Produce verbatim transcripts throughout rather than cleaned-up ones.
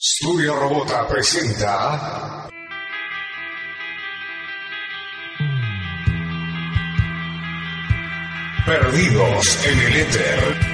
Studio Robota presenta Perdidos en el Éter.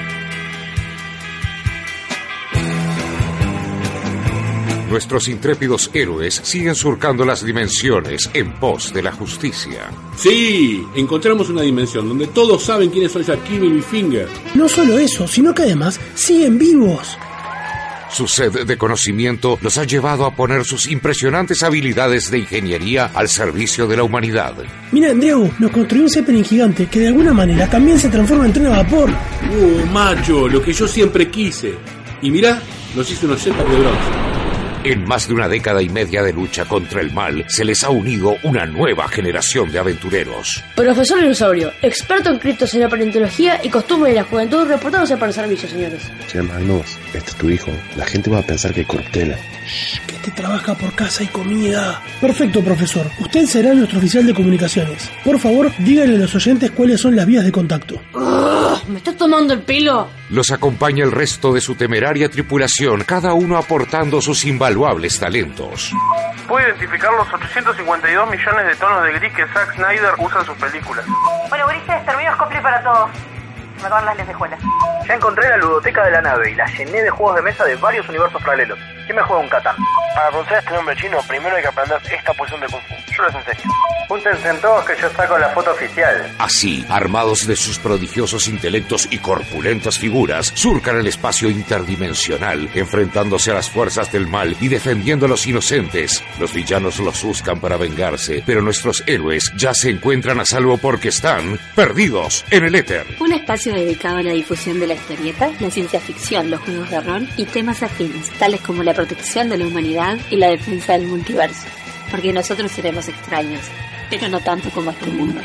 Nuestros intrépidos héroes siguen surcando las dimensiones en pos de la justicia. Sí, encontramos una dimensión donde todos saben quiénes son Jaquim y Littlefinger. No solo eso, sino que además siguen vivos. Su sed de conocimiento los ha llevado a poner sus impresionantes habilidades de ingeniería al servicio de la humanidad. Mira, Andreu, nos construyó un Zeppelin gigante que de alguna manera también se transforma en tren a vapor. Uh, macho, lo que yo siempre quise. Y mirá, nos hizo unos jetpacks de bronce. En más de una década y media de lucha contra el mal, se les ha unido una nueva generación de aventureros. Profesor Dinosaurio, experto en criptosería, paleontología y costumbres de la juventud, reportándose para el servicio, señores. Che, Magnus, este es tu hijo. La gente va a pensar que hay corruptela. Shh, que te trabaja por casa y comida. Perfecto, profesor. Usted será nuestro oficial de comunicaciones. Por favor, díganle a los oyentes cuáles son las vías de contacto. Uh, ¿Me estás tomando el pelo? Los acompaña el resto de su temeraria tripulación, cada uno aportando sus invaluables talentos. Puedo identificar los ochocientos cincuenta y dos millones de tonos de gris que Zack Snyder usa en sus películas. Bueno, Ulises, terminos cosplay para todos. Me acaban las lentejuelas. Ya encontré la ludoteca de la nave y la llené de juegos de mesa de varios universos paralelos. ¿Quién me juega un Catán? Para pronunciar este nombre chino, primero hay que aprender esta posición de Kung Fu. Yo les enseño. Júntense en todos que yo saco la foto oficial. Así, armados de sus prodigiosos intelectos y corpulentas figuras, surcan el espacio interdimensional, enfrentándose a las fuerzas del mal y defendiendo a los inocentes. Los villanos los buscan para vengarse, pero nuestros héroes ya se encuentran a salvo porque están perdidos en el éter. Un espacio dedicado a la difusión de la historieta, la ciencia ficción, los juegos de rol y temas afines, tales como la protección de la humanidad y la defensa del multiverso. Porque nosotros seremos extraños, pero no tanto como este mundo.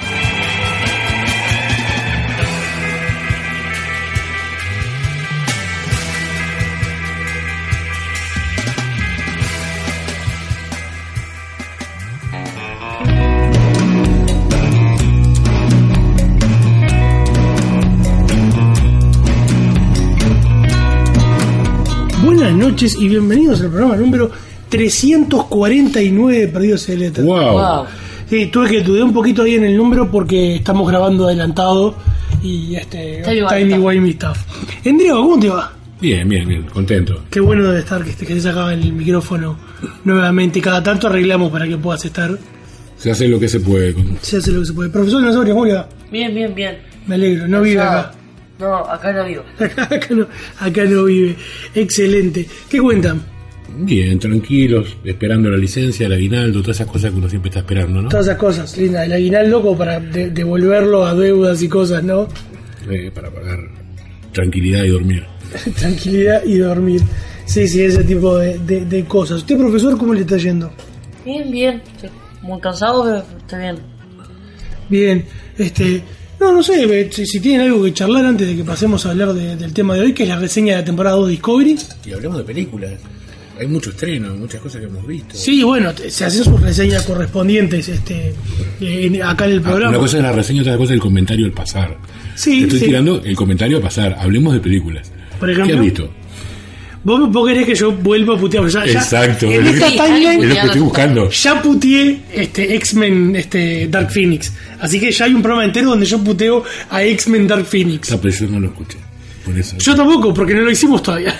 Buenas noches y bienvenidos al programa número trescientos cuarenta y nueve de Perdidos en el Éter. Wow. wow. Sí, tuve que dudé un poquito ahí en el número porque estamos grabando adelantado y este Tiny Wimey Stuff. Andreu, ¿cómo te va? Bien, bien, bien, contento. Qué bueno debe estar que estés acá en el micrófono nuevamente. Cada tanto arreglamos para que puedas estar. Se hace lo que se puede. Con... Se hace lo que se puede. Profesor Dinosaurio, ¿cómo le va? Bien, bien, bien. Me alegro, no vive acá. No, acá no vivo. acá, no, acá no vive. Excelente. ¿Qué cuentan? Bien, tranquilos, esperando la licencia, el aguinaldo, todas esas cosas que uno siempre está esperando, ¿no? Todas esas cosas, linda. El aguinaldo como para de- devolverlo a deudas y cosas, ¿no? Eh, para pagar tranquilidad y dormir. Tranquilidad y dormir. Sí, sí, ese tipo de, de, de cosas. ¿Usted, profesor, cómo le está yendo? Bien, bien. Sí, muy cansado, pero está bien. Bien, este... No, no sé, si, si tienen algo que charlar antes de que pasemos a hablar de, del tema de hoy, que es la reseña de la temporada dos de Discovery. Y hablemos de películas. Hay mucho estreno, muchas cosas que hemos visto. Sí, bueno, se hacen sus reseñas correspondientes este en, acá en el programa. Ah, una cosa es la reseña, otra cosa es el comentario al pasar. Sí, Estoy sí. tirando el comentario a pasar. Hablemos de películas. Por ejemplo, ¿qué has visto? Vos, vos querés que yo vuelva a putear. Ya, Exacto, ya, es, en lo esta que, timeline, es lo que estoy buscando. Ya puteé este, X-Men este, Dark Phoenix. Así que ya hay un programa entero donde yo puteo a X-Men Dark Phoenix. No, pero yo no lo escuché. Por eso. Yo tampoco, porque no lo hicimos todavía.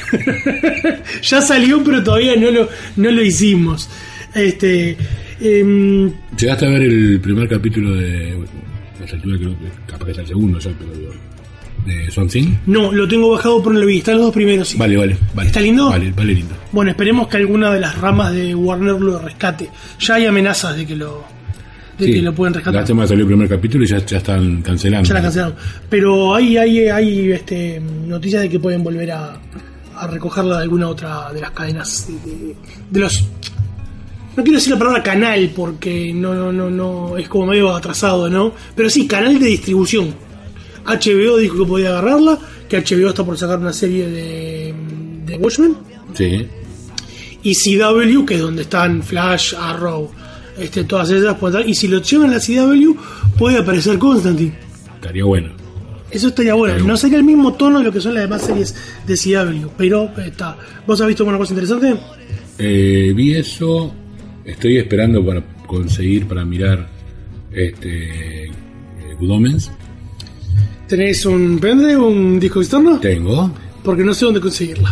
Ya salió, pero todavía no lo, no lo hicimos. Este, eh, ¿Llegaste a ver el primer capítulo de... A esa altura creo que capaz que es el segundo ya, pero digo, de Swamp Thing? no, lo tengo bajado, pero no lo vi. Están los dos primeros, sí. Vale, vale, vale. ¿Está lindo? Vale, vale, lindo. Bueno, esperemos que alguna de las ramas de Warner lo rescate. Ya hay amenazas de que lo, de Sí, que lo pueden rescatar. la semana salió el primer capítulo y ya, ya están cancelando. Ya la cancelaron. Pero hay, hay, hay este, noticias de que pueden volver a, a recogerla de alguna otra de las cadenas. De, de, de los. No quiero decir la palabra canal porque no, no, no, no es como medio atrasado, ¿no? Pero sí, canal de distribución. H B O dijo que podía agarrarla, que H B O está por sacar una serie de, de Watchmen. Sí. Y C W, que es donde están Flash, Arrow, este, todas esas. Y si lo llevan a la C W, puede aparecer Constantine. Estaría bueno. Eso estaría bueno. Estaría No sería el mismo tono de lo que son las demás series de C W, pero está. ¿Vos has visto alguna cosa interesante? Eh, vi eso. Estoy esperando para conseguir, para mirar este eh, Good Omens. ¿Tenés un pendrive, un disco externo? Tengo. Porque no sé dónde conseguirla.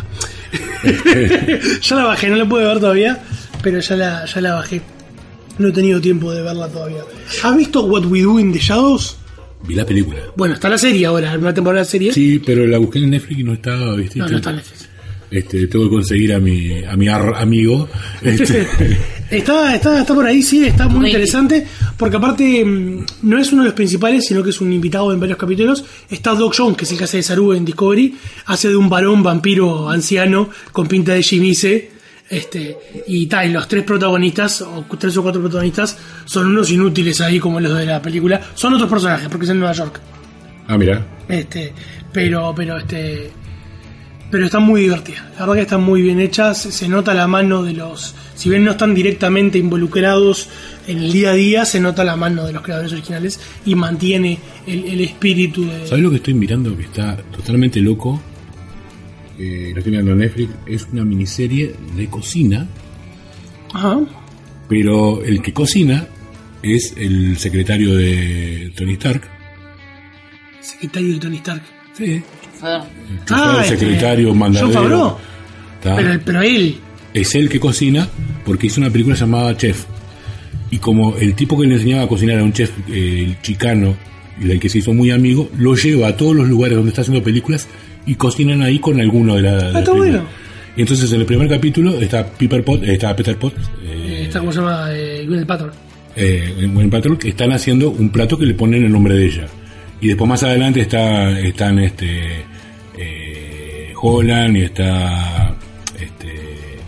Ya la bajé, no la pude ver todavía, pero ya la, ya la bajé. No he tenido tiempo de verla todavía. ¿Has visto What We Do in the Shadows? Vi la película. Bueno, está la serie ahora, una temporada de serie. Sí, pero la busqué en Netflix y no estaba, ¿viste? No, no está en Netflix. Este, tengo que conseguir a mi a mi ar- amigo. Este. está, está, está por ahí, sí, está muy interesante. Porque aparte, no es uno de los principales, sino que es un invitado en varios capítulos. Está Doc Jones, que es el que hace de Saru en Discovery. Hace de un varón vampiro anciano con pinta de Shimize. Este, y tal, y los tres protagonistas, o tres o cuatro protagonistas, son unos inútiles ahí, como los de la película. Son otros personajes, porque es en Nueva York. Ah, mira. Este, pero, pero este. Pero están muy divertidas, la verdad que están muy bien hechas, se nota la mano de los, si bien no están directamente involucrados en el día a día, se nota la mano de los creadores originales y mantiene el, el espíritu de... ¿Sabes lo que estoy mirando que está totalmente loco? Eh, lo estoy mirando en Netflix, es una miniserie de cocina. Ajá. Pero el que cocina es el secretario de Tony Stark. Secretario de Tony Stark. Sí. El ah, el secretario, este, mandadero. Jon Favreau. Pero, pero él. Es él que cocina porque hizo una película llamada Chef. Y como el tipo que le enseñaba a cocinar era un chef eh, chicano, y del que se hizo muy amigo, lo lleva a todos los lugares donde está haciendo películas y cocinan ahí con alguno de las. Ah, está bueno. Y entonces en el primer capítulo está Pepper Pot, está Peter Pot. Eh, está como se llama eh, Gwyneth Paltrow. Eh, Gwyneth Paltrow, que están haciendo un plato que le ponen el nombre de ella. Y después más adelante está están este eh, Holland y está este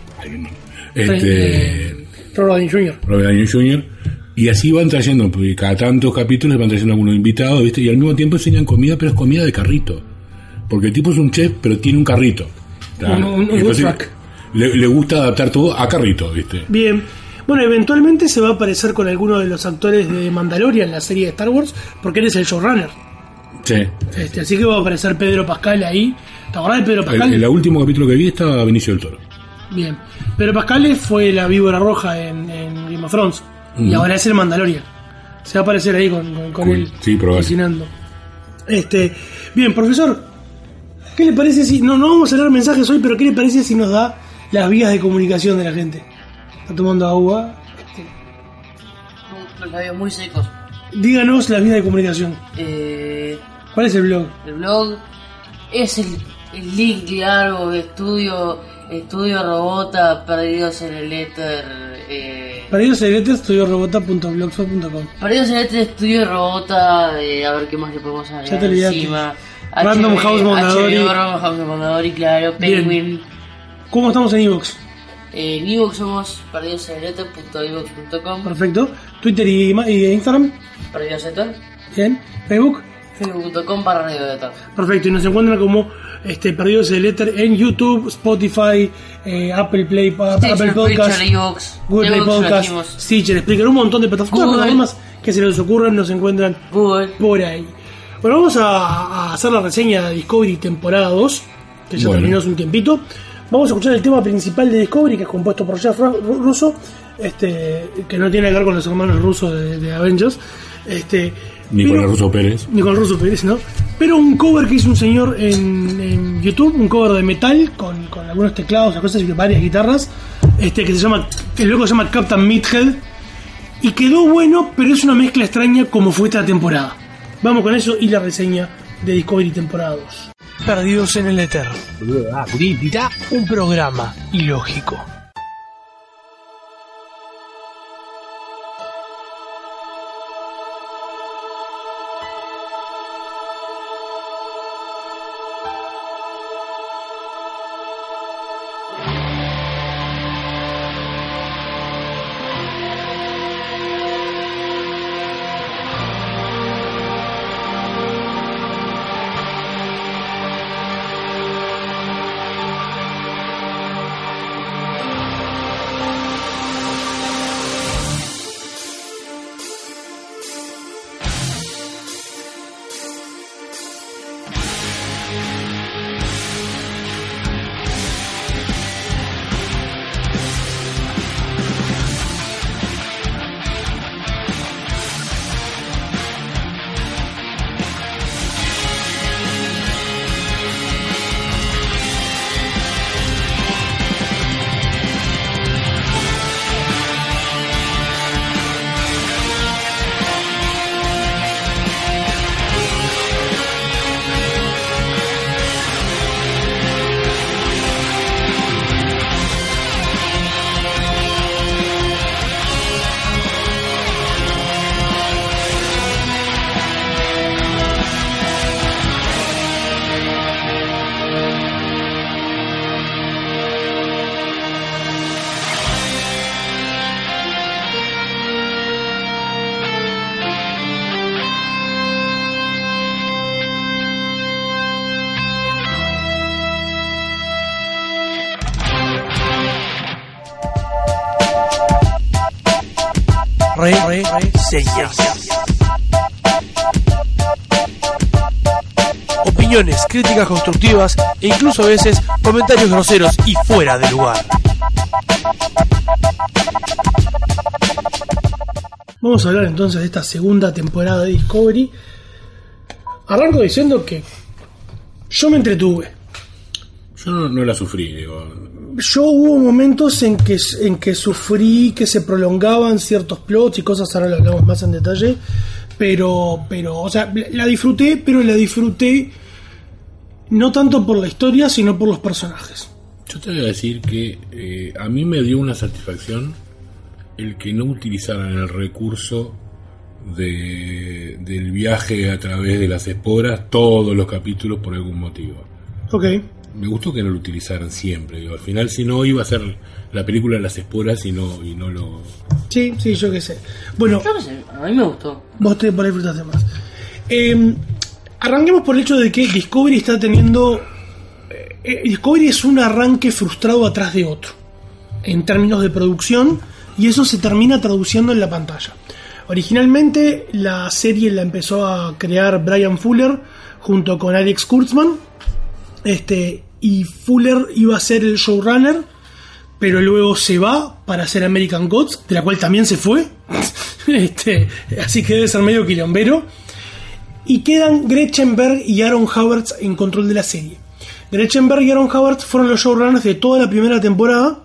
este eh, Robert Downey junior Robert Downey junior Y así van trayendo, porque cada tantos capítulos van trayendo algunos invitados, ¿viste? Y al mismo tiempo enseñan comida, pero es comida de carrito, porque el tipo es un chef pero tiene un carrito, un, un, un le, le gusta adaptar todo a carrito, ¿viste? Bien. Bueno, eventualmente se va a aparecer con alguno de los actores de Mandalorian en la serie de Star Wars, porque él es el showrunner. Sí. Este, así que va a aparecer Pedro Pascal ahí. ¿Te acordás de Pedro Pascal? El, el último capítulo que vi estaba Benicio del Toro. Bien. Pedro Pascal fue la víbora roja en, en Game of Thrones. Mm. Y ahora es el Mandalorian. Se va a aparecer ahí con, con, con cool. él. Sí, probable. Cocinando. Este, bien, profesor, ¿qué le parece si... No, no vamos a leer mensajes hoy, pero ¿qué le parece si nos da las vías de comunicación de la gente? Está tomando agua. Los labios muy secos. Díganos las vías de comunicación. Eh, ¿Cuál es el blog? El blog es el, el link largo de estudio, estudio robota, perdidos en el éter. Eh, perdidos en el éter, estudio robota punto blogspot punto com. Perdidos en el éter, estudio robota. Eh, a ver qué más le podemos agregar ya te olvidaste. Encima. Random H B, House Mondadori. H B O, Random House Mondadori, claro. Penguin. ¿Cómo estamos en iVoox? Eh, en iVoox somos perdidos en el éter punto iVoox punto com. Perfecto. Twitter y, y Instagram. Perdidos en el éter. Bien. Facebook. Facebook punto com barra Radio Éter. Perfecto. Y nos encuentran como este, Perdidos en el Éter en YouTube, Spotify, eh, Apple Play, Stitcher, Apple Podcast, Google Play Podcast, Stitcher, Spreaker, un montón de plataformas que se les ocurran, nos encuentran Google. Por ahí. Bueno, vamos a, a hacer la reseña de Discovery temporada dos, que ya bueno. terminó hace un tiempito. Vamos a escuchar el tema principal de Discovery, que es compuesto por Jeff Russo, este, que no tiene que ver con los hermanos rusos de, de Avengers. Este, ni pero, con el Russo Pérez. Ni con el Russo Pérez, ¿no? Pero un cover que hizo un señor en, en YouTube, un cover de metal, con, con algunos teclados, cosas y varias guitarras, este, que se llama, el loco se llama Captain Meathead, y quedó bueno, pero es una mezcla extraña como fue esta temporada. Vamos con eso y la reseña de Discovery temporada dos. Perdidos en el Éter. Un programa ilógico. Reseñas. Opiniones, críticas constructivas e incluso a veces comentarios groseros y fuera de lugar. Vamos a hablar entonces de esta segunda temporada de Discovery. Arranco diciendo que yo me entretuve. Yo no, no la sufrí, digo. Yo hubo momentos en que, en que sufrí que se prolongaban ciertos plots y cosas, ahora lo hablamos más en detalle, pero, pero, o sea, la disfruté, pero la disfruté no tanto por la historia, sino por los personajes. Yo te voy a decir que eh, a mí me dio una satisfacción el que no utilizaran el recurso de, del viaje a través de las esporas todos los capítulos por algún motivo. Ok. Me gustó que no lo utilizaran siempre. Digo, al final, si no, iba a ser la película de las esporas y no, y no lo... Sí, sí, yo qué sé. Bueno, yo qué sé, a mí me gustó. Vos te por ahí disfrutaste más. Eh, arranquemos por el hecho de que Discovery está teniendo... Eh, Discovery es un arranque frustrado atrás de otro, en términos de producción, y eso se termina traduciendo en la pantalla. Originalmente, la serie la empezó a crear Bryan Fuller junto con Alex Kurtzman. Este, y Fuller iba a ser el showrunner, pero luego se va para hacer American Gods, de la cual también se fue. este, así que debe ser medio quilombero. Y quedan Gretchen Berg y Aaron Howard en control de la serie. Gretchen Berg y Aaron Howard fueron los showrunners de toda la primera temporada,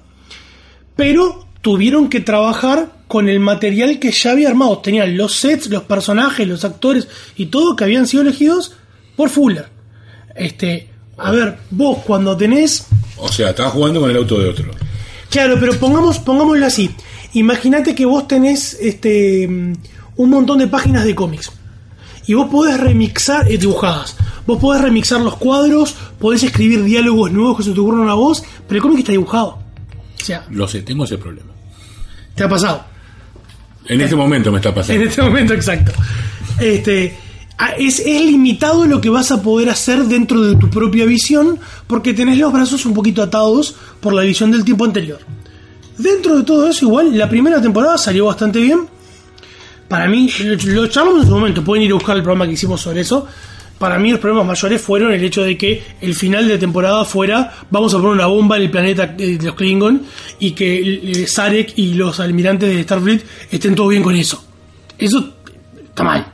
pero tuvieron que trabajar con el material que ya había armado. Tenían los sets, los personajes, los actores y todo que habían sido elegidos por Fuller. Este... A ver, vos cuando tenés... O sea, estás jugando con el auto de otro. Claro, pero pongamos, pongámoslo así. Imagínate que vos tenés este un montón de páginas de cómics. Y vos podés remixar, eh, dibujadas. Vos podés remixar los cuadros, podés escribir diálogos nuevos que se te ocurran a vos, pero el cómic está dibujado. O sea... Lo sé, tengo ese problema. ¿Te ha pasado? En este momento me está pasando. En este momento, exacto. Este... Es, es limitado lo que vas a poder hacer dentro de tu propia visión, porque tenés los brazos un poquito atados por la visión del tiempo anterior. Dentro de todo eso, igual, la primera temporada salió bastante bien. Para mí, lo charlamos en su momento, pueden ir a buscar el programa que hicimos sobre eso. Para mí los problemas mayores fueron el hecho de que el final de temporada fuera: vamos a poner una bomba en el planeta de los Klingon, y que Sarek y los almirantes de Starfleet estén todos bien con eso. Eso está mal.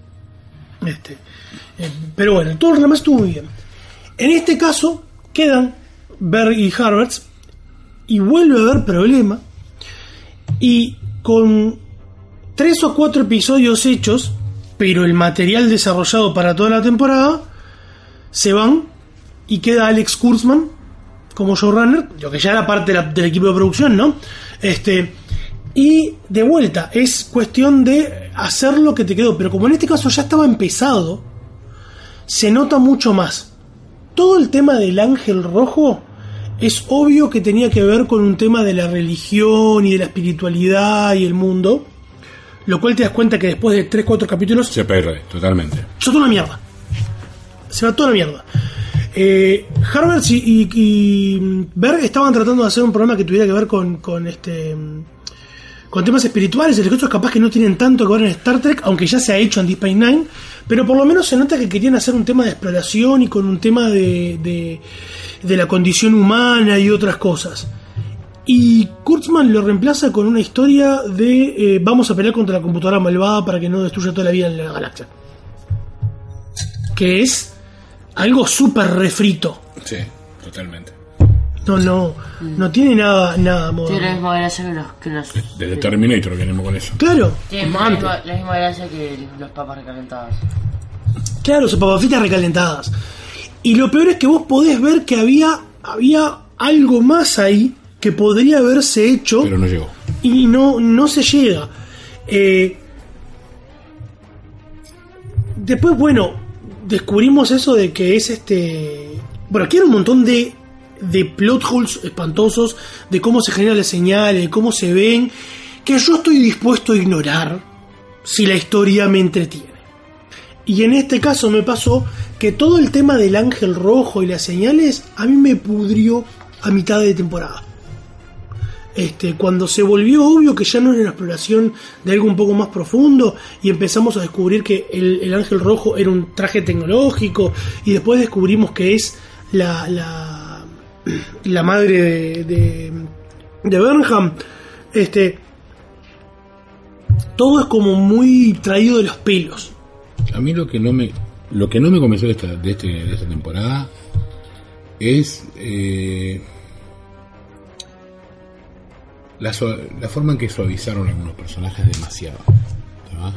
Este, eh, pero bueno, todo lo demás estuvo muy bien. En este caso quedan Berg y Harvard, y vuelve a haber problema, y con tres o cuatro episodios hechos, pero el material desarrollado para toda la temporada, se van y queda Alex Kurtzman como showrunner, lo que ya era parte de la, del equipo de producción, ¿no? Este, y de vuelta, es cuestión de hacer lo que te quedó. Pero como en este caso ya estaba empezado, se nota mucho más. Todo el tema del ángel rojo es obvio que tenía que ver con un tema de la religión y de la espiritualidad y el mundo, lo cual te das cuenta que después de tres cuatro capítulos se pierde totalmente. Se va toda una mierda. Se va toda la mierda. Eh, Harvard y, y, y Berg estaban tratando de hacer un programa que tuviera que ver con, con este... con temas espirituales, el resto capaz que no tienen tanto que ver en Star Trek, aunque ya se ha hecho en Deep Space Nine, pero por lo menos se nota que querían hacer un tema de exploración y con un tema de, de, de la condición humana y otras cosas. Y Kurtzman lo reemplaza con una historia de eh, vamos a pelear contra la computadora malvada para que no destruya toda la vida en la galaxia, que es algo súper refrito. Sí, totalmente. No, no, no tiene nada, nada moderno. Tiene la misma gracia que los... Que los Desde Terminator venimos con eso. Claro. Tiene la misma, la misma gracia que los papas recalentadas. Claro, son papas fritas recalentadas. Y lo peor es que vos podés ver que había, había algo más ahí que podría haberse hecho. Pero no llegó. Y no, no se llega. Eh, después, bueno, descubrimos eso de que es este... Bueno, aquí hay un montón de... de plot holes espantosos, de cómo se generan las señales, de cómo se ven, que yo estoy dispuesto a ignorar si la historia me entretiene. Y en este caso me pasó que todo el tema del ángel rojo y las señales a mí me pudrió a mitad de temporada. Este, cuando se volvió obvio que ya no era una exploración de algo un poco más profundo y empezamos a descubrir que el, el ángel rojo era un traje tecnológico y después descubrimos que es la la, la madre de, de, de Burnham, este, todo es como muy traído de los pelos. A mí lo que no me lo que no me convenció de esta, de, este, de esta temporada es eh, La, la forma en que suavizaron algunos personajes demasiado, ¿verdad?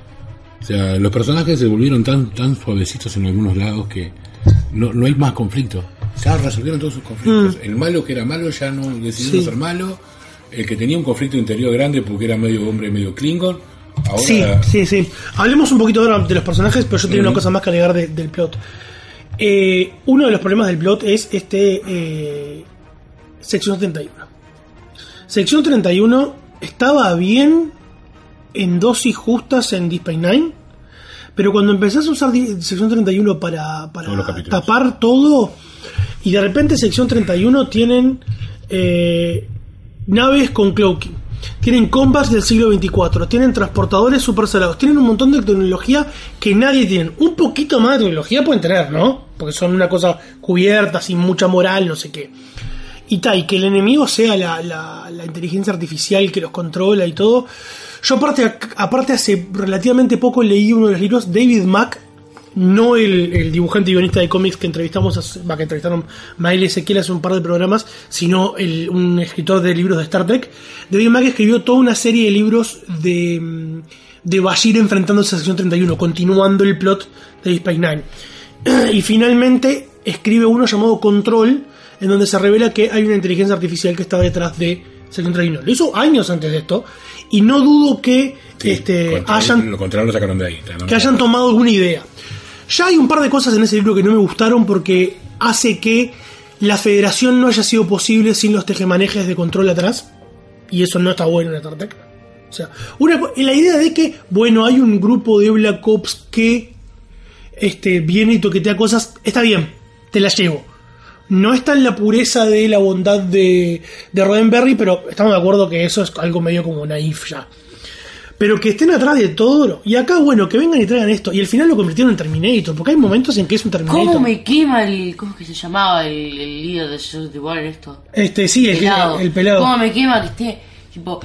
O sea, los personajes se volvieron tan tan suavecitos en algunos lados que no, no hay más conflicto. Ya resolvieron todos sus conflictos. Mm. El malo que era malo ya no decidió sí. ser malo. El que tenía un conflicto interior grande porque era medio hombre, medio Klingon. Ahora... Sí, sí, sí. Hablemos un poquito ahora de los personajes, pero yo tengo mm. una cosa más que agregar de, del plot. Eh, uno de los problemas del plot es este eh, sección treinta y uno. Sección treinta y uno estaba bien en dosis justas en Deep Space Nine, pero cuando empezás a usar sección treinta y uno para, para tapar todo, y de repente sección treinta y uno tienen eh, naves con cloaking, tienen combats del siglo veinticuatro, tienen transportadores super salados, tienen un montón de tecnología que nadie tiene. Un poquito más de tecnología pueden tener, ¿no? Porque son una cosa cubierta, sin mucha moral, no sé qué. Y tal, y que el enemigo sea la, la, la inteligencia artificial que los controla y todo. Yo aparte, aparte hace relativamente poco leí uno de los libros, David Mack, no el, el dibujante y guionista de cómics que entrevistamos, hace, que entrevistaron Mael y Ezequiel hace un par de programas, sino el, un escritor de libros de Star Trek. David Mack escribió toda una serie de libros de, de Bashir enfrentándose a sección treinta y uno, continuando el plot de Deep Space Nine. Y finalmente escribe uno llamado Control, en donde se revela que hay una inteligencia artificial que está detrás de sección treinta y uno. Lo hizo años antes de esto, y no dudo que sí, este, contra, hayan, lo contrario lo sacaron de ahí, ¿no? Que hayan tomado alguna idea. Ya hay un par de cosas en ese libro que no me gustaron porque hace que la federación no haya sido posible sin los tejemanejes de Control atrás, y eso no está bueno en Star Trek. O sea, una, la idea de que, bueno, hay un grupo de Black Ops que este, viene y toquetea cosas, está bien, te la llevo. No está en la pureza de la bondad de, de Roddenberry, pero estamos de acuerdo que eso es algo medio como naif ya. Pero que estén atrás de todo. Y acá, bueno, que vengan y traigan esto. Y al final lo convirtieron en Terminator, porque hay momentos en que es un Terminator. ¿Cómo me quema el... ¿Cómo es que se llamaba el, el líder de Joseph Warren esto? Este, sí, el pelado. El, el pelado. ¿Cómo me quema que esté, tipo,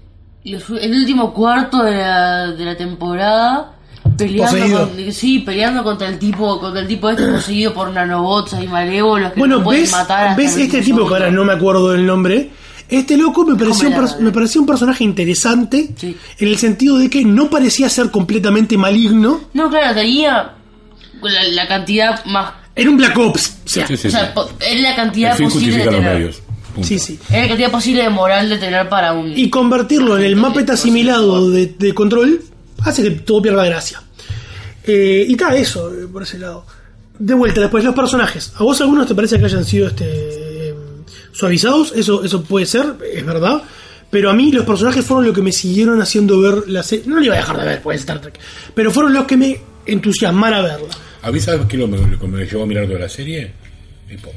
los, el último cuarto de la, de la temporada... Peleando con, sí, peleando contra el tipo, contra el tipo este poseído por nanobots y malévolos que bueno, no pueden ves, matar. ¿ves este tipo que ahora no me acuerdo del nombre? Este loco me pareció, un, per- me pareció un personaje interesante, sí, en el sentido de que no parecía ser completamente maligno. No, claro, tenía la, la cantidad más... Era un Black Ops, o sea, sí, sí, o sea sí. Es la cantidad posible de tener. Medios. Sí, sí. Es la cantidad posible de moral de tener para un... Y convertirlo en el Muppet asimilado de, de Control hace que todo pierda gracia. Eh, y está eso, eh, por ese lado. De vuelta, después los personajes. ¿A vos algunos te parece que hayan sido este eh, suavizados? Eso eso puede ser, es verdad. Pero a mí los personajes fueron lo que me siguieron haciendo ver la serie. No lo iba a dejar de ver, pues, Star Trek. Pero fueron los que me entusiasmaron a verla. ¿A mí sabes qué lo me, lo que me llevó a mirar toda la serie? Spock.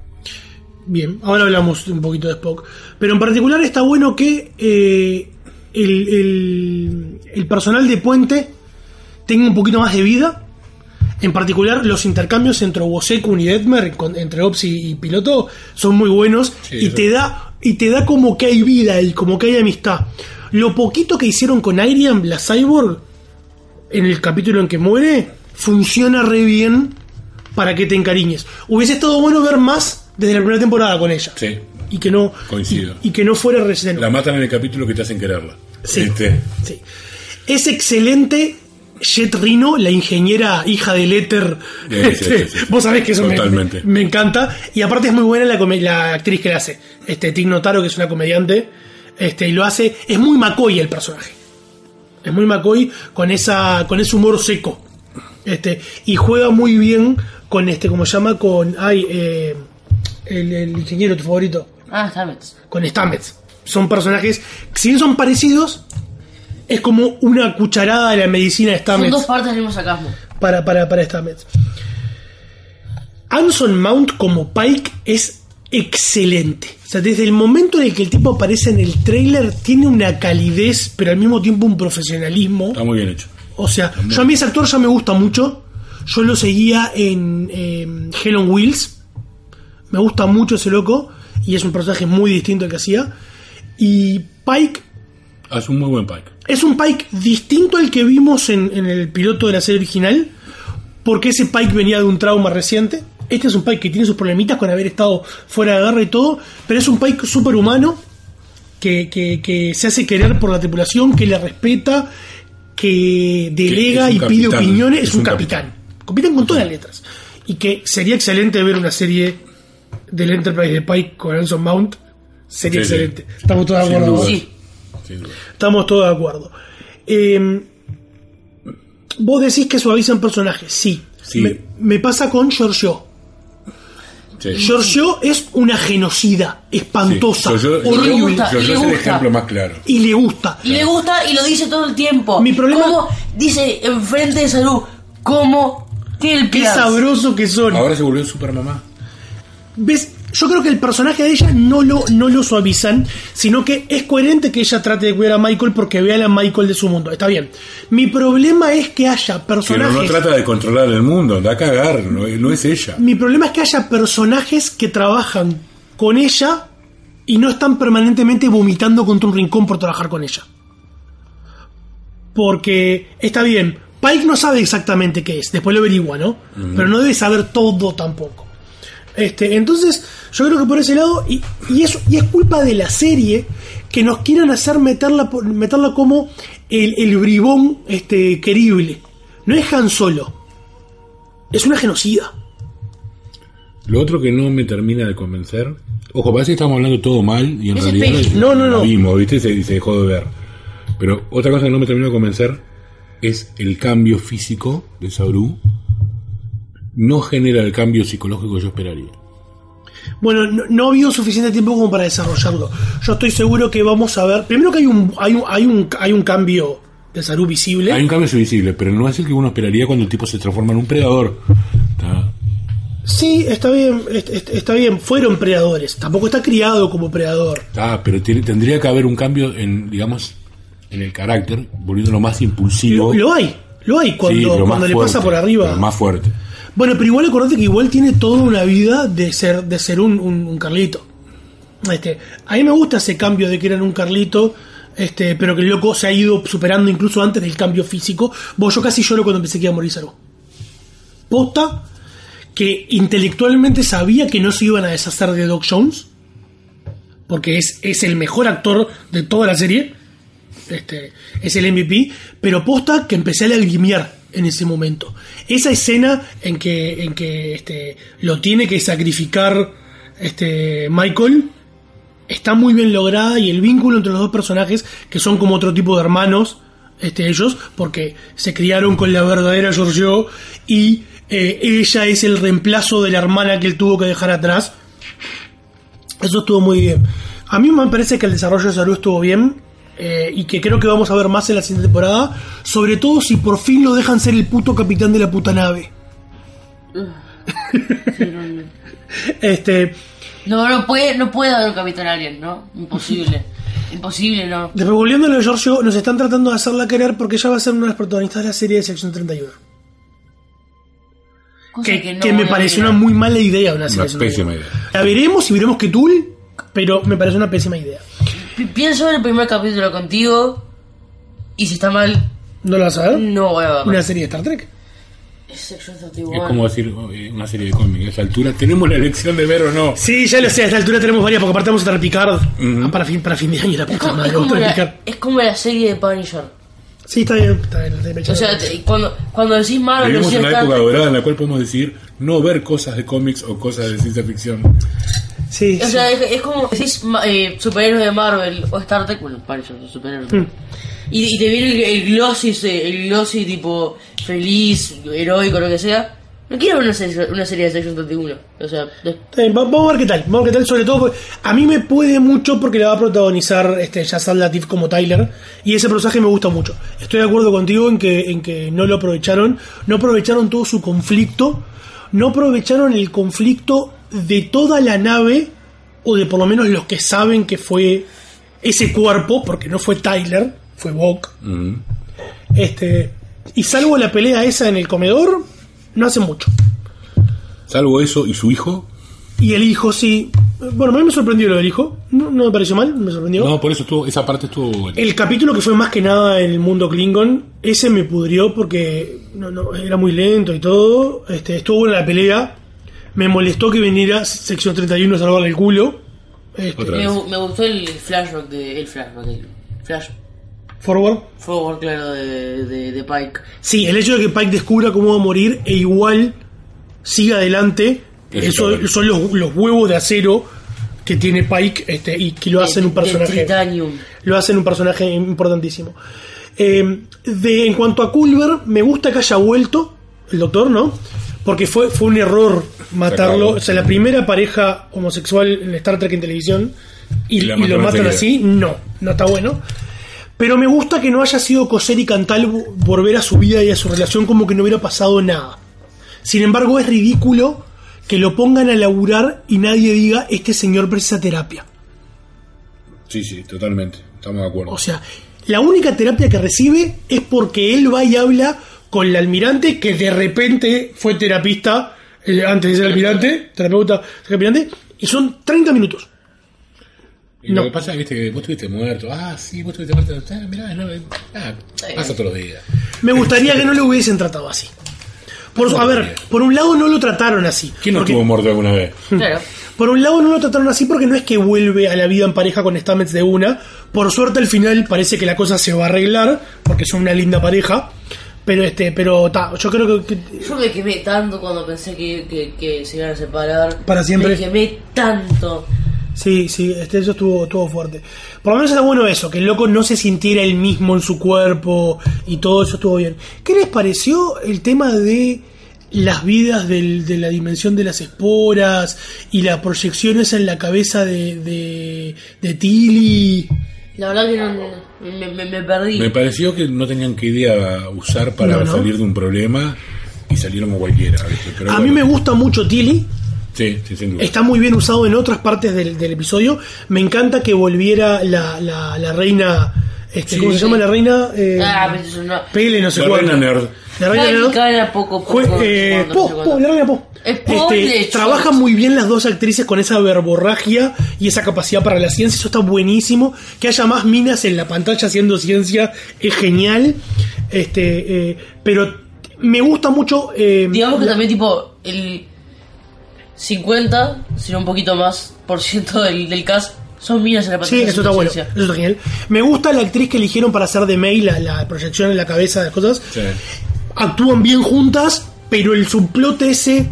Bien, ahora hablamos un poquito de Spock. Pero en particular está bueno que eh, el, el, el personal de Puente tenga un poquito más de vida. En particular los intercambios entre Obosekun y Detmer, entre Ops y, y piloto, son muy buenos, sí, y te da y te da como que hay vida y como que hay amistad. Lo poquito que hicieron con Iriam, la cyborg, en el capítulo en que muere, funciona re bien para que te encariñes. Hubiese estado bueno ver más desde la primera temporada con ella. Sí. Y que no coincido. Y, y que no fuera relleno. La matan en el capítulo que te hacen quererla. Sí. Este. Sí. Es excelente Jet Reno, la ingeniera hija del éter. Sí, este, sí, sí, sí. Vos sabés que eso me, me, me encanta. Y aparte es muy buena la, come- la actriz que la hace. Este, Tig Notaro, que es una comediante. Este, y lo hace. Es muy McCoy el personaje. Es muy McCoy con esa, con ese humor seco. Este, y juega muy bien con este, como se llama, con ay, eh, el, el ingeniero, tu favorito. Ah, Stamets. Con Stamets. Son personajes, si bien son parecidos, es como una cucharada de la medicina de Stamets. Son dos partes del mismo sarcasmo. Para, para, para Stamets. Anson Mount como Pike es excelente. O sea, desde el momento en el que el tipo aparece en el tráiler, tiene una calidez, pero al mismo tiempo un profesionalismo. Está muy bien hecho. O sea, yo a mí ese actor ya me gusta mucho. Yo lo seguía en eh, Hell on Wheels. Me gusta mucho ese loco. Y es un personaje muy distinto al que hacía. Y Pike... Es un muy buen Pike. Es un Pike distinto al que vimos en, en el piloto de la serie original. Porque ese Pike venía de un trauma reciente. Este es un Pike que tiene sus problemitas con haber estado fuera de guerra y todo. Pero es un Pike súper humano. Que, que, que se hace querer por la tripulación. Que le respeta. Que delega y pide opiniones. Es, es un, un capitán. capitán. Capitán con todas las letras. Y que sería excelente ver una serie del Enterprise de Pike con Anson Mount. Sería sí, excelente. Sí. Estamos todos de acuerdo. Sí. Estamos todos de acuerdo. Eh, vos decís que suavizan personajes. Sí. sí. Me, me pasa con Giorgio. Sí. Giorgio es una genocida espantosa, sí. Giorgio, horrible. Gusta, Giorgio es el ejemplo más claro. Y le gusta. Y le gusta y lo dice todo el tiempo. Mi problema... ¿Cómo dice enfrente de Salud? ¿Cómo? Qué sabroso que son. Ahora se volvió super mamá. ¿Ves? Yo creo que el personaje de ella no lo, no lo suavizan, sino que es coherente que ella trate de cuidar a Michael porque vea a la Michael de su mundo. Está bien. Mi problema es que haya personajes... Pero no trata de controlar el mundo, da a cagar, no, no es ella. Mi problema es que haya personajes que trabajan con ella y no están permanentemente vomitando contra un rincón por trabajar con ella. Porque, está bien, Pike no sabe exactamente qué es, después lo averigua, ¿no? Uh-huh. Pero no debe saber todo tampoco. Este, entonces, yo creo que por ese lado, y, y, eso, y es culpa de la serie que nos quieran hacer meterla, meterla como el, el bribón este, querible. No es Han Solo, es una genocida. Lo otro que no me termina de convencer, ojo, parece que estamos hablando todo mal y en ¿Ese realidad es, no, no, no. lo mismo, ¿viste? Se, se dejó de ver. Pero otra cosa que no me termina de convencer es el cambio físico de Saru. No genera el cambio psicológico que yo esperaría. Bueno, no, no ha habido suficiente tiempo como para desarrollarlo. Yo estoy seguro que vamos a ver. Primero que hay un hay un hay un, hay un cambio de Saru visible. Hay un cambio visible, pero no es el que uno esperaría cuando el tipo se transforma en un predador. ¿Está? Sí, está bien, está bien. Fueron predadores. Tampoco está criado como predador. Ah, pero tiene, tendría que haber un cambio en, digamos, en el carácter, volviéndolo más impulsivo. Lo, lo hay, lo hay cuando, sí, cuando le fuerte, pasa por arriba. Pero más fuerte. Bueno, pero igual acordate que igual tiene toda una vida de ser de ser un, un, un Carlito. Este, a mí me gusta ese cambio de que eran un Carlito, este, pero que el loco se ha ido superando incluso antes del cambio físico. Vos, yo casi lloro cuando pensé que iba a morir Saru. Posta que intelectualmente sabía que no se iban a deshacer de Doc Jones, porque es, es el mejor actor de toda la serie. Este, es el M V P, pero posta que empecé a lagrimear en ese momento. Esa escena en que, en que este, lo tiene que sacrificar este, Michael está muy bien lograda, y el vínculo entre los dos personajes, que son como otro tipo de hermanos, este, ellos, porque se criaron con la verdadera Giorgio y eh, ella es el reemplazo de la hermana que él tuvo que dejar atrás. Eso estuvo muy bien. A mí me parece que el desarrollo de Saru estuvo bien. Eh, y que creo que vamos a ver más en la siguiente temporada, sobre todo si por fin lo dejan ser el puto capitán de la puta nave. Sí, no, no. este no no puede no puede haber un capitán alien, ¿no? Imposible. Imposible, no. Después, volviendo a lo de Giorgio, nos están tratando de hacerla querer porque ella va a ser una de las protagonistas de la serie de Sección treinta y uno. Que, que, no que me pareció una muy mala idea una, una pésima idea. La veremos y veremos qué tool, pero me parece una pésima idea. Pienso ver el primer capítulo contigo, y si está mal, ¿no lo vas a ver? No voy a ver. ¿Una serie de Star Trek? Es, es como decir una serie de cómics. A esa altura tenemos la elección de ver o no. Sí, ya lo sé, a esta altura tenemos varias, porque aparte vamos a estar Picard uh-huh. para, fin, para fin de año. La puta madre, es, como la, es como la serie de Punisher. Sí, está bien, está bien. Está bien, o sea, te, cuando, cuando decís Marvel, vivimos una época Star... dorada en la cual podemos decir no ver cosas de cómics o cosas de ciencia ficción. Sí, o sí. sea, es, es como decís eh, superhéroes de Marvel o Star Trek, bueno, Punisher, superhéroes. Mm. Y, y te viene el, el glossy, el glossy tipo feliz, heroico, lo que sea. No quiero ver una serie, una serie de Sección treinta y uno. O sea, de... sí, vamos a ver qué tal. Vamos a ver qué tal, sobre todo a mí me puede mucho porque la va a protagonizar este Yasal Latif como Tyler, y ese personaje me gusta mucho. Estoy de acuerdo contigo en que en que no lo aprovecharon, no aprovecharon todo su conflicto, no aprovecharon el conflicto de toda la nave o de por lo menos los que saben que fue ese cuerpo, porque no fue Tyler, fue Buck. Mm. Este, y salvo la pelea esa en el comedor, no hace mucho. Salvo eso y su hijo. Y el hijo, sí. Bueno, a mí me sorprendió lo del hijo. No, no me pareció mal, me sorprendió. No, por eso estuvo, esa parte estuvo buena. El capítulo que fue más que nada en el mundo Klingon, ese me pudrió porque no, no, era muy lento y todo. Este, estuvo buena la pelea. Me molestó que viniera sección treinta y uno a salvarle el culo. Este, me, me gustó el flashback de. El flashback, el flash. Forward. Forward, claro, de, de, de Pike. Sí, el hecho de que Pike descubra cómo va a morir e igual siga adelante. Eso, eso son los, los huevos de acero que tiene Pike, este, y que lo hacen un personaje. Lo hacen un personaje importantísimo. Eh, de, en cuanto a Culber, me gusta que haya vuelto el doctor, ¿no? Porque fue, fue un error matarlo. O sea, la primera pareja homosexual en Star Trek en televisión y, y lo matan así, no, no está bueno. Pero me gusta que no haya sido coser y cantar volver a su vida y a su relación como que no hubiera pasado nada. Sin embargo, es ridículo que lo pongan a laburar y nadie diga, este señor precisa terapia. Sí, sí, totalmente, estamos de acuerdo. O sea, la única terapia que recibe es porque él va y habla con la almirante, que de repente fue terapista, eh, antes de ser almirante, terapeuta, almirante, y son treinta minutos. Y no. Lo que pasa es, viste, que vos estuviste muerto. Ah, sí, vos estuviste muerto. Ah, mirá, no, ah, pasa todos los días. Me gustaría que no lo hubiesen tratado así. Por, a ver, por un lado no lo trataron así. ¿Quién no porque, estuvo muerto alguna vez? Claro. Por un lado no lo trataron así porque no es que vuelve a la vida en pareja con Stamets de una. Por suerte al final parece que la cosa se va a arreglar porque son una linda pareja. Pero este, pero ta, yo creo que, que yo me quemé tanto cuando pensé que, que, que se iban a separar. Para siempre. Me quemé tanto. Sí, sí, este, eso estuvo, estuvo fuerte. Por lo menos está bueno eso, que el loco no se sintiera él mismo en su cuerpo y todo eso estuvo bien. ¿Qué les pareció el tema de las vidas del, de la dimensión de las esporas y las proyecciones en la cabeza de, de, de Tilly? La verdad que no, me, me, me perdí. Me pareció que no tenían que idea usar para no, no. salir de un problema y salieron como cualquiera. Pero a bueno. mí me gusta mucho Tilly. Sí, sí, sin duda. Está muy bien usado en otras partes del, del episodio. Me encanta que volviera la, la, la reina. Este, sí, ¿Cómo sí. se llama la reina? Eh, ah, pero eso no. Pele, no sé la cuál. Reina Nerd. La reina Nerd. Era poco, poco, eh, po, po, la reina Po. Este, trabajan muy bien las dos actrices con esa verborragia y esa capacidad para la ciencia. Eso está buenísimo. Que haya más minas en la pantalla haciendo ciencia es genial. Este, eh, pero me gusta mucho. Eh, Digamos que la, también, tipo, el cincuenta, sino un poquito más, por ciento del, del cast son minas en la pantalla. Sí, eso está bueno. Eso está genial. Me gusta la actriz que eligieron para hacer de May, la, la proyección en la cabeza de las cosas. Sí. Actúan bien juntas, pero el subplot ese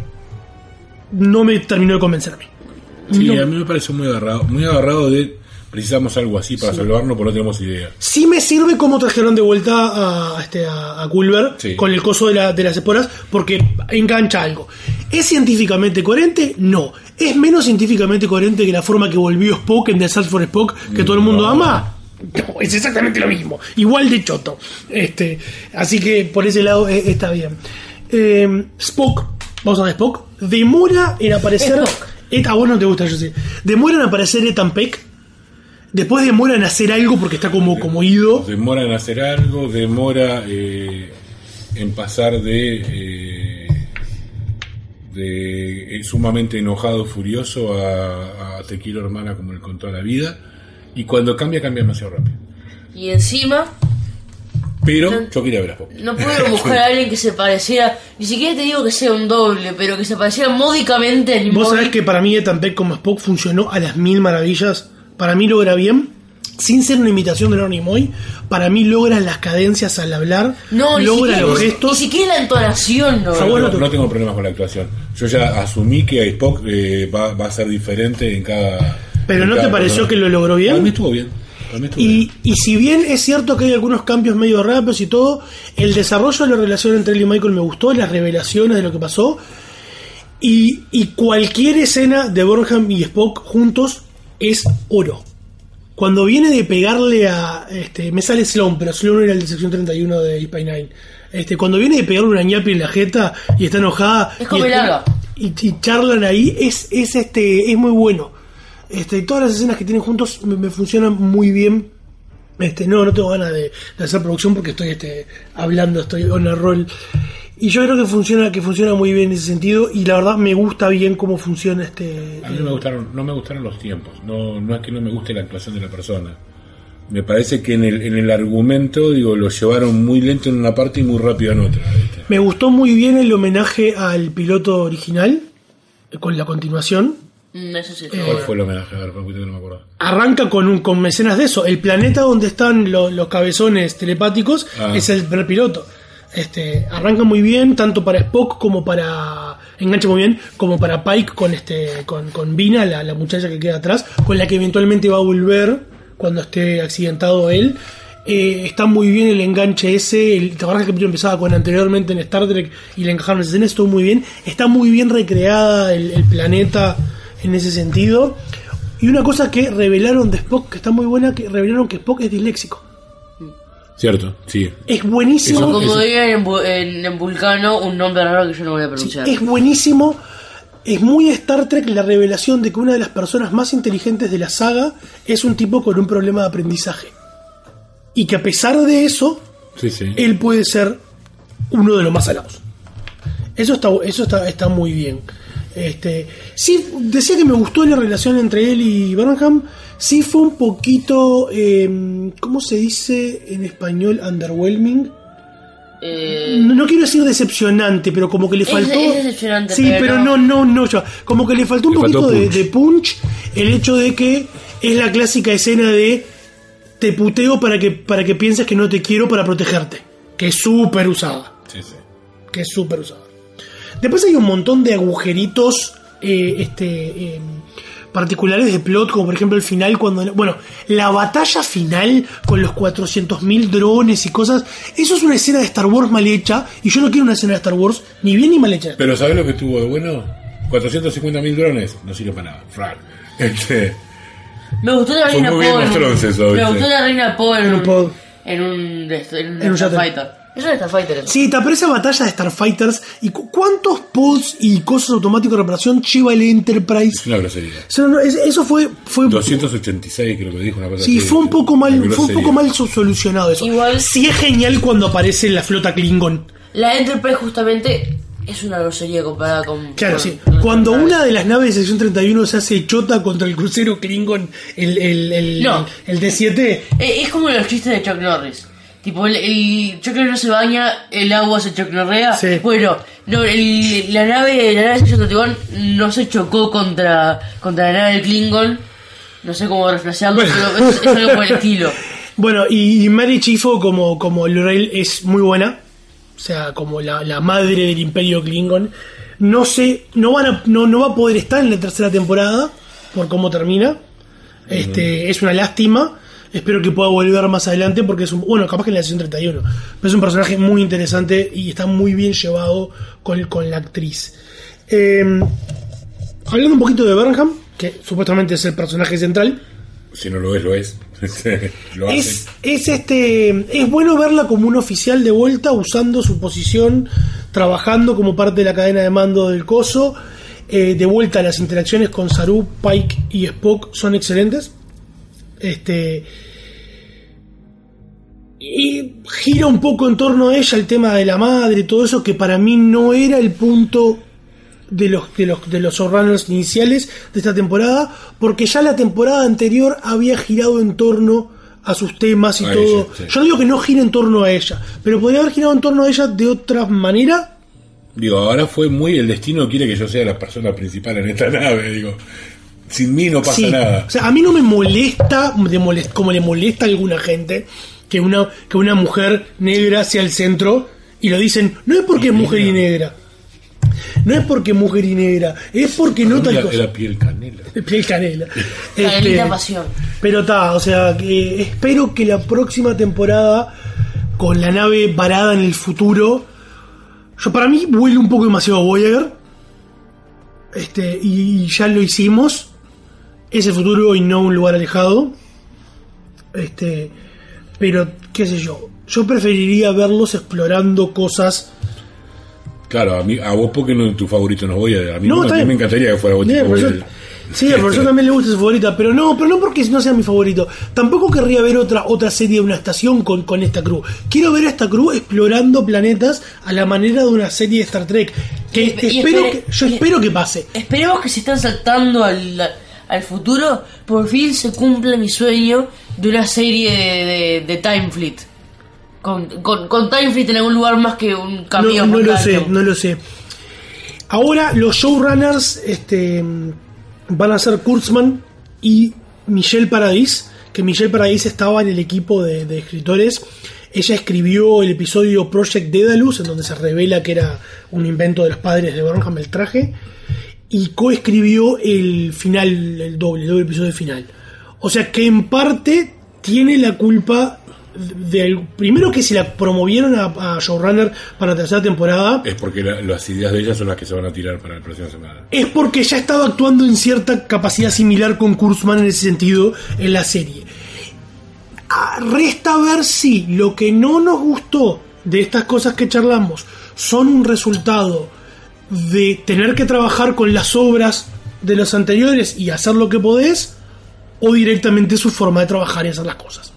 no me terminó de convencerme. Sí, no. A mí me pareció muy agarrado, muy agarrado de precisamos algo así para sí. salvarnos, porque no tenemos idea. Sí me sirve cómo trajeron de vuelta a, este, a, a Culber sí. con el coso de, la, de las esporas, porque engancha algo. ¿Es científicamente coherente? No. ¿Es menos científicamente coherente que la forma que volvió Spock en The Search for Spock, que no. todo el mundo ama? No, es exactamente lo mismo. Igual de choto. Este, así que por ese lado eh, está bien. Eh, Spock, vamos a ver Spock, demora en aparecer... Et, a vos no te gusta, yo sé. Demora en aparecer Ethan Peck. Después demora en hacer algo porque está como, como ido. Demora en hacer algo, demora eh, en pasar de, eh, de sumamente enojado, furioso a, a te quiero hermana como él con toda la vida. Y cuando cambia, cambia demasiado rápido. Y encima... Pero no, yo quería ver a Spock. No puedo buscar a alguien que se pareciera, ni siquiera te digo que sea un doble, pero que se pareciera módicamente al Vos sabés que para mí Ethan Peck como Spock funcionó a las mil maravillas. Para mí logra bien, sin ser una imitación de Ronnie Moy. Para mí logra las cadencias al hablar, no, logra siquiera, los gestos. Ni siquiera la entonación. No, yo no, no tengo problemas con la actuación. Yo ya asumí que Spock eh, va, va a ser diferente en cada... ¿Pero en no cada te pareció persona. Que lo logró bien? A mí estuvo bien. Y, y si bien es cierto que hay algunos cambios medio rápidos y todo, el desarrollo de la relación entre él y Michael me gustó, las revelaciones de lo que pasó, y, y cualquier escena de Burnham y Spock juntos es oro. Cuando viene de pegarle a... este me sale Sloan, pero Sloan era el de sección treinta y uno de I P nueve. Este, cuando viene de pegarle una ñapi en la jeta y está enojada es como y, el y, y charlan ahí, es, es, este, es muy bueno. Este, todas las escenas que tienen juntos me, me funcionan muy bien. Este, no, no tengo ganas de, de hacer producción porque estoy este, hablando, estoy on a roll. Y yo creo que funciona, que funciona muy bien en ese sentido, y la verdad me gusta bien cómo funciona este. A mí no me gustaron, no me gustaron los tiempos. No, no es que no me guste la actuación de la persona. Me parece que en el, en el argumento, digo, lo llevaron muy lento en una parte y muy rápido en otra. ¿Viste? Me gustó muy bien el homenaje al piloto original, con la continuación. Mm, eso sí, Eh, ¿Cuál fue el homenaje? A ver, porque no me acuerdo. Arranca con un, con escenas de eso. El planeta donde están lo- los cabezones telepáticos Ah. es el primer piloto. Este, arranca muy bien, tanto para Spock como para. Engancha muy bien, como para Pike con este con, con Vina, la, la muchacha que queda atrás, con la que eventualmente va a volver cuando esté accidentado él. Eh, está muy bien el enganche ese. El, ¿te acuerdas que el capítulo empezaba con anteriormente en Star Trek y le encajaron esas escenas? Estuvo muy bien. Está muy bien recreada el, el planeta en ese sentido. Y una cosa que revelaron de Spock, que está muy buena, que revelaron que Spock es disléxico. Cierto, sí. Es buenísimo. O como Eso- dirían en, Bu- en, en Vulcano, un nombre raro que yo no voy a pronunciar. Es buenísimo. Es muy Star Trek la revelación de que una de las personas más inteligentes de la saga es un tipo con un problema de aprendizaje. Y que a pesar de eso, Sí, sí. él puede ser uno de los más alados. Eso está, eso está, está muy bien. Este, sí, decía que me gustó la relación entre él y Burnham. Sí fue un poquito, eh, ¿cómo se dice en español? Underwhelming. Eh, No, no quiero decir decepcionante, pero como que le Es- faltó. es decepcionante, sí, pero, pero no, no, no, yo. Como que le faltó un Le poquito faltó de, punch. de punch. El hecho de que es la clásica escena de te puteo para que para que pienses que no te quiero para protegerte, que es súper usada, Sí, sí. que es súper usada. Después hay un montón de agujeritos, eh, este. eh, particulares de plot, como por ejemplo el final cuando... Bueno, la batalla final con los cuatrocientos mil drones y cosas, eso es una escena de Star Wars mal hecha, y yo no quiero una escena de Star Wars ni bien ni mal hecha. Pero ¿sabes lo que estuvo de bueno? cuatrocientos cincuenta mil drones no sirve para nada. Frank. Este, me gustó la Fue reina muy Poe. Game of Thrones eso, Me ¿viste? gustó la reina Poe en En un un, pod. en un, de esto- en un En un shuttle. Starfighter. Es un Starfighter eso. Sí, está, pero esa batalla de Starfighters, ¿y cu- cuántos pods y cosas automáticos de reparación lleva el Enterprise? es una grosería. Eso, no- es- eso fue... fue doscientos ochenta y seis creo que dijo una cosa Sí, así. fue un poco mal, Una fue un grosería. poco mal so- solucionado eso. Igual- Sí es genial cuando aparece la flota Klingon. La Enterprise justamente es una grosería comparada con... Claro, con- sí. con- Cuando con- una de las naves de sección treinta y uno se hace chota contra el crucero Klingon, el, el, el, No. el D siete, Eh, Es como los chistes de Chuck Norris. Tipo, el, el Chuck Norris se baña, el agua se Chuck Norrea. Sí. Bueno, no, el, la nave la nave sección treinta y uno no se chocó contra, contra la nave del Klingon. No sé cómo reflejarlo, Bueno. pero es, es algo por el estilo. bueno, y, y Mary Chifo como, como Lorel es muy buena. O sea, como la, la madre del Imperio Klingon. No sé, no van a, no, no va a poder estar en la tercera temporada por cómo termina. Este, es una lástima. Espero que pueda volver más adelante porque es un, bueno, capaz que en la sesión treinta y uno. Pero es un personaje muy interesante y está muy bien llevado con, con la actriz. Eh, hablando un poquito de Burnham, que supuestamente es el personaje central. Si no lo es, lo es. Lo hacen. Es, es este es bueno verla como un oficial de vuelta, usando su posición, trabajando como parte de la cadena de mando del coso. Eh, de vuelta, las interacciones con Saru, Pike y Spock son excelentes. Este y gira un poco en torno a ella el tema de la madre y todo eso, que para mí no era el punto de los de los de los showrunners iniciales de esta temporada, porque ya la temporada anterior había girado en torno a sus temas y A todo. ella, sí. Yo no digo que no gire en torno a ella, pero podría haber girado en torno a ella de otra manera. Digo, ahora fue muy... El destino quiere que yo sea la persona principal en esta nave, digo. Sin mí no pasa Sí. nada. O sea, a mí no me molesta, de molest- como le molesta a alguna gente, que una, que una mujer negra sea el centro, y lo dicen, no es porque es mujer y negra. No es porque es mujer y negra, es porque no tal Era, cosa. era piel canela. Piel canela. Canelita Este, pasión. pero está, o sea, que espero que la próxima temporada, con la nave varada en el futuro, yo para mí huele un poco demasiado a Voyager. Este, y ya lo hicimos. Es el futuro y no un lugar alejado. Este, pero qué sé yo, yo preferiría verlos explorando cosas. Claro, a, mí, a vos porque no tu favorito no voy a... A mí, No, no, está a mí bien. me encantaría que fuera vos. Bien, tipo, por eso- el- Sí, al profesor también le gusta su favorita, pero no, pero no porque no sea mi favorito. Tampoco querría ver otra otra serie de una estación con, con esta crew. Quiero ver a esta crew explorando planetas a la manera de una serie de Star Trek. Que Y- y espero espere- que, yo y- espero que pase. Esperemos que se están saltando al, al futuro. Por fin se cumple mi sueño de una serie de, de, de Time Fleet. Con, con, con Time Fleet en algún lugar más que un No, camión. no lo montaña. sé, no lo sé. Ahora los showrunners este, van a ser Kurtzman y Michelle Paradis, que Michelle Paradis estaba en el equipo de, de escritores. Ella escribió el episodio Project Daedalus, en donde se revela que era un invento de los padres de Burnham el traje, y coescribió el final, el doble, el doble episodio final. O sea que en parte tiene la culpa de, primero que si la promovieron a, a showrunner para la tercera temporada, Es porque la- las ideas de ella son las que se van a tirar para la próxima semana. es porque ya estaba actuando en cierta capacidad similar con Kurtzman en ese sentido en la serie. Ah, resta ver si lo que no nos gustó de estas cosas que charlamos son un resultado de tener que trabajar con las obras de los anteriores y hacer lo que podés, o directamente su forma de trabajar y hacer las cosas.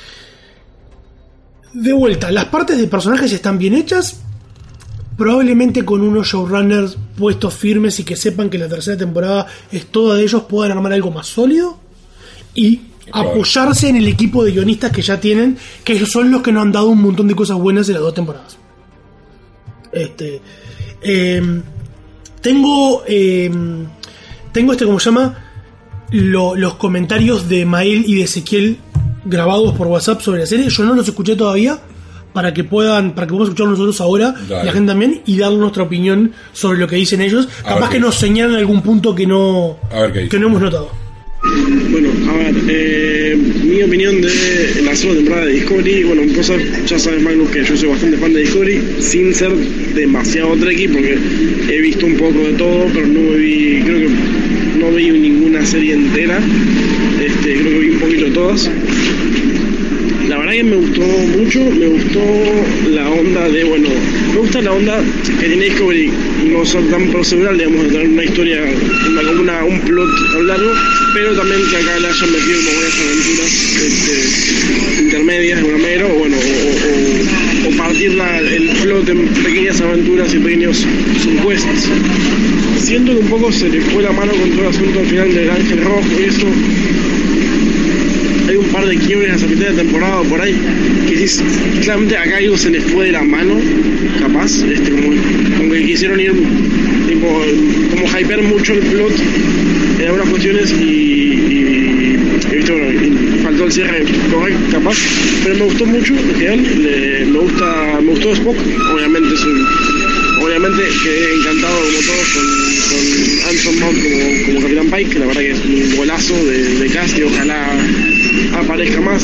De vuelta, las partes de personajes están bien hechas, probablemente con unos showrunners puestos firmes y que sepan que la tercera temporada es toda de ellos, puedan armar algo más sólido y Claro. apoyarse en el equipo de guionistas que ya tienen, que ellos son los que nos han dado un montón de cosas buenas en las dos temporadas. Este, eh, tengo, eh, tengo este, ¿cómo se llama? Lo- los comentarios de Mael y de Ezequiel grabados por WhatsApp sobre la serie. Yo no los escuché todavía, para que puedan, para que podamos escuchar nosotros ahora, Dale. la gente también, y dar nuestra opinión sobre lo que dicen ellos. A Capaz ver que qué nos señalan algún punto que no, A ver qué dice. que no hemos notado. Bueno, a ver, eh, mi opinión de la segunda temporada de Discovery, bueno, vos sabés- ya sabes, Magnus, que yo soy bastante fan de Discovery, sin ser demasiado trekkie, porque he visto un poco de todo, pero no me vi, creo que no vi ninguna serie entera, este, creo que vi un poquito de todas. La verdad que me gustó mucho, me gustó la onda de, bueno, me gusta la onda que tiene Discovery, no ser tan procedural, digamos, de tener una historia, una, como una, un plot tan largo, pero también que acá le hayan metido como unas aventuras este, intermedias de alguna manera, o bueno, o, o, o partir la, el plot en pequeñas aventuras y pequeños subquests. Siento que un poco se le fue la mano con todo el asunto al final del Ángel Rojo y eso. Hay un par de quiebres a mitad de temporada o por ahí que dices, claramente acá algo se les fue de la mano, capaz, este, como, como que quisieron ir, tipo, como hypear mucho el plot en algunas cuestiones y, y, y, viste, bueno, y faltó el cierre correcto, capaz, pero me gustó mucho en general, le- me gusta, me gustó Spock, obviamente es un, obviamente quedé encantado como todos con, con Anson Mount como, como Capitán Pike, que la verdad que es un golazo de, de cast y ojalá aparezca más.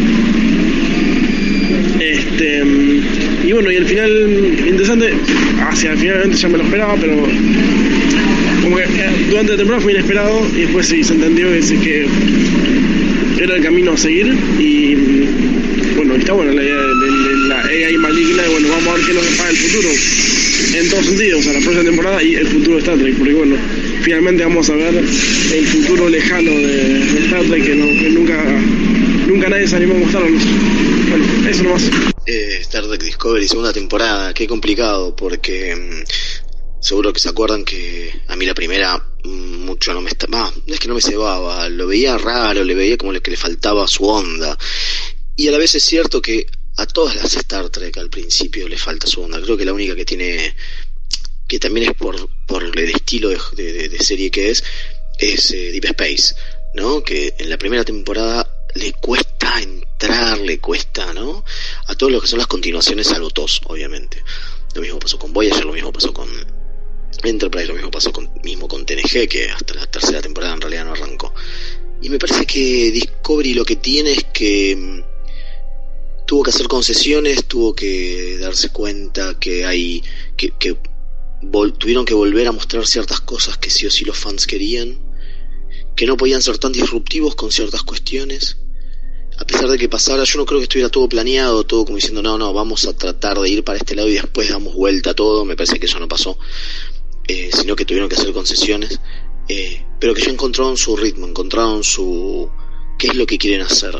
Este, y bueno, y el final interesante, hacia el final ya me lo esperaba, pero como que eh, durante la temporada fue inesperado y después sí se entendió que, sí, que era el camino a seguir y bueno, está bueno la idea de, de- de la A I maligna, y bueno, vamos a ver qué nos depara el futuro en todos sentidos, o sea, la próxima temporada y el futuro de Star Trek, porque bueno, finalmente vamos a ver el futuro lejano de, de Star Trek que, no, que nunca nunca nadie se animó a mostrarnos. Bueno, eso nomás. Eh, Star Trek Discovery, segunda temporada, qué complicado, porque mm, seguro que se acuerdan que a mí la primera mm, mucho no me estaba, no es que no me cebaba, lo veía raro, le veía como que le faltaba su onda, y a la vez es cierto que a todas las Star Trek al principio le falta su onda. Creo que la única que tiene, que también es por, por el estilo de, de, de serie que es, es eh, Deep Space, ¿no? Que en la primera temporada le cuesta entrar, le cuesta, ¿no? A todo lo que son las continuaciones, salvo T O S, obviamente. Lo mismo pasó con Voyager, lo mismo pasó con Enterprise, lo mismo pasó con, mismo con T N G, que hasta la tercera temporada en realidad no arrancó. Y me parece que Discovery lo que tiene es que mm, tuvo que hacer concesiones, tuvo que darse cuenta que hay que, que vol- tuvieron que volver a mostrar ciertas cosas que sí o sí los fans querían, que no podían ser tan disruptivos con ciertas cuestiones. A pesar de que pasara, yo no creo que estuviera todo planeado, todo como diciendo, no, no, vamos a tratar de ir para este lado y después damos vuelta a todo. Me parece que eso no pasó, eh, sino que tuvieron que hacer concesiones. eh, pero que ya encontraron su ritmo, encontraron su qué es lo que quieren hacer.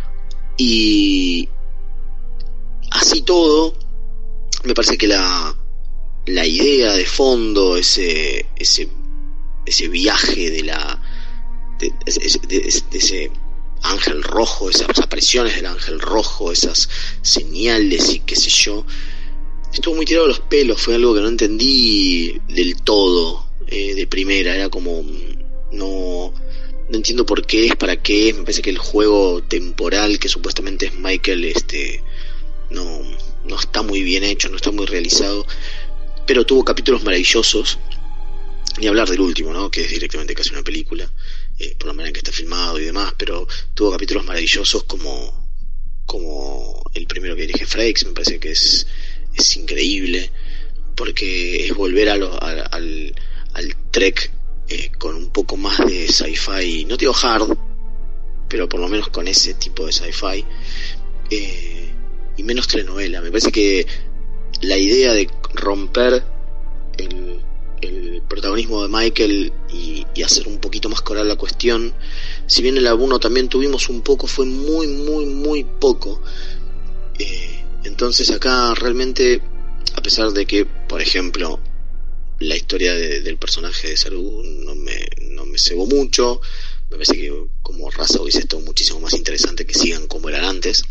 Y así todo, me parece que la la idea de fondo, ese ese ese viaje de la de, de, de, de ese ángel rojo, esas apariciones del ángel rojo, esas señales y qué sé yo, estuvo muy tirado de los pelos. Fue algo que no entendí del todo eh, de primera. Era como no no entiendo por qué es, para qué es. Me parece que el juego temporal que supuestamente es Michael este no no está muy bien hecho, no está muy realizado, pero tuvo capítulos maravillosos. Ni hablar del último, ¿no? Que es directamente casi una película, eh, por la manera en que está filmado y demás, pero tuvo capítulos maravillosos como como el primero que dirige Frakes. Me parece que es es increíble, porque es volver a lo, a, al al Trek eh, con un poco más de sci-fi, no digo hard, pero por lo menos con ese tipo de sci-fi, eh, y menos telenovela. Me parece que la idea de romper el el protagonismo de Michael y, y hacer un poquito más coral la cuestión, si bien en la uno también tuvimos un poco, fue muy muy muy poco. Eh, entonces acá realmente, a pesar de que, por ejemplo, la historia de, del personaje de Saru no me, no me cebó mucho, me parece que como raza hubiese estado muchísimo más interesante que sigan como eran antes.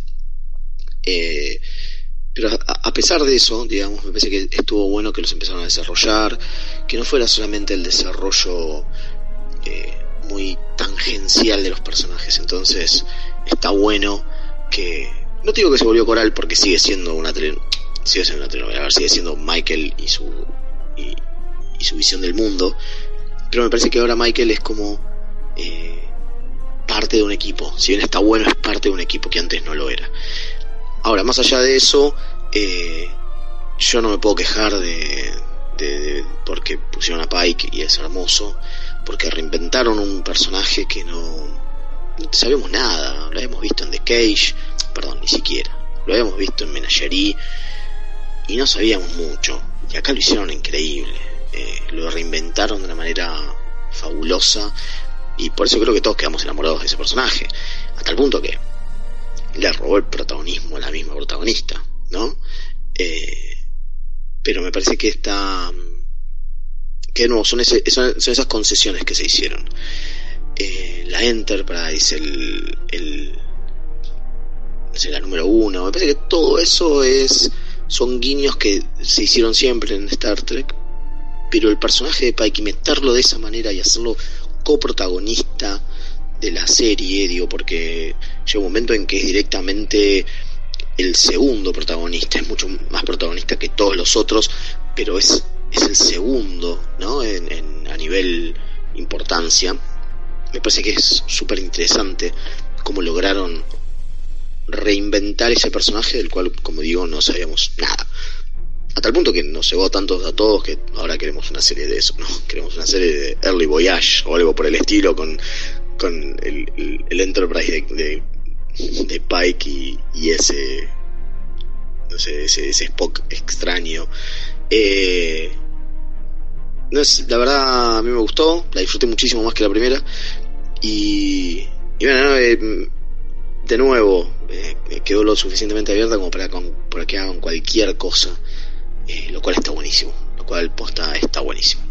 Eh, Pero a, a pesar de eso, digamos, me parece que estuvo bueno que los empezaron a desarrollar, que no fuera solamente el desarrollo eh, muy tangencial de los personajes. Entonces está bueno que, no te digo que se volvió coral, porque sigue siendo una tele, sigue siendo una telenovela, sigue siendo Michael y su y, y su visión del mundo, pero me parece que ahora Michael es como eh, parte de un equipo. Si bien está bueno, es parte de un equipo que antes no lo era. Ahora, más allá de eso, eh, yo no me puedo quejar de, de, de porque pusieron a Pike y es hermoso, porque reinventaron un personaje que no, no sabemos nada. Lo habíamos visto en The Cage, perdón, ni siquiera. Lo habíamos visto en Menagerie y no sabíamos mucho. Y acá lo hicieron increíble. Eh, lo reinventaron de una manera fabulosa y por eso creo que todos quedamos enamorados de ese personaje. Hasta el punto que le robó el protagonismo a la misma protagonista, ¿no? Eh, pero me parece que está, que no, son, ese, son, son esas concesiones que se hicieron. Eh, la Enterprise, el, el no sé, la número uno, me parece que todo eso es, son guiños que se hicieron siempre en Star Trek, pero el personaje de Pike, y meterlo de esa manera y hacerlo coprotagonista de la serie, digo, porque llega un momento en que es directamente el segundo protagonista, es mucho más protagonista que todos los otros, pero es, es el segundo, ¿no? En, en, a nivel importancia. Me parece que es súper interesante cómo lograron reinventar ese personaje del cual, como digo, no sabíamos nada. A tal punto que nos cebó tanto a todos que ahora queremos una serie de eso, ¿no? Queremos una serie de Early Voyage o algo por el estilo, con con el, el, el Enterprise de, de, de Pike y, y ese no sé, ese, ese Spock extraño. Eh, no es, la verdad a mí me gustó, la disfruté muchísimo más que la primera y, y bueno, no, eh, de nuevo eh, quedó lo suficientemente abierta como para, con, para que hagan cualquier cosa, eh, lo cual está buenísimo, lo cual posta está buenísimo.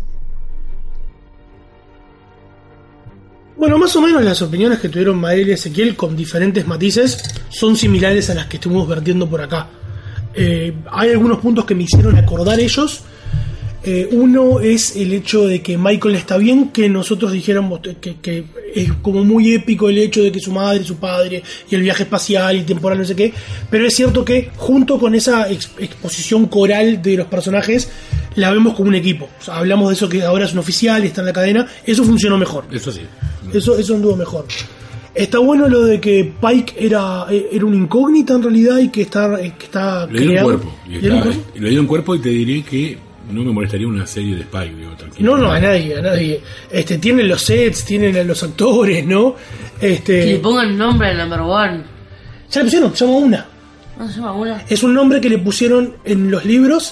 Bueno, más o menos las opiniones que tuvieron Mael y Ezequiel, con diferentes matices, son similares a las que estuvimos vertiendo por acá. Eh, hay algunos puntos que me hicieron acordar ellos. Eh, uno es el hecho de que Michael está bien, que nosotros dijéramos que, que es como muy épico el hecho de que su madre, su padre y el viaje espacial y temporal, no sé qué, pero es cierto que junto con esa ex- exposición coral de los personajes la vemos como un equipo. O sea, hablamos de eso, que ahora es un oficial y está en la cadena. Eso funcionó mejor. Eso sí. Eso, eso anduvo mejor. Está bueno lo de que Pike era, era una incógnita en realidad y que está, que está le dieron creado. Cuerpo, y está, cuerpo. Le dieron cuerpo y te diré que no me molestaría una serie de Spike, digo, tranquilo. No, no, a nadie, a nadie. Este, tienen los sets, tienen a los actores, ¿no? Este, que le pongan el nombre al number one. Ya le pusieron, se llama Una. ¿No se llama Una? Es un nombre que le pusieron en los libros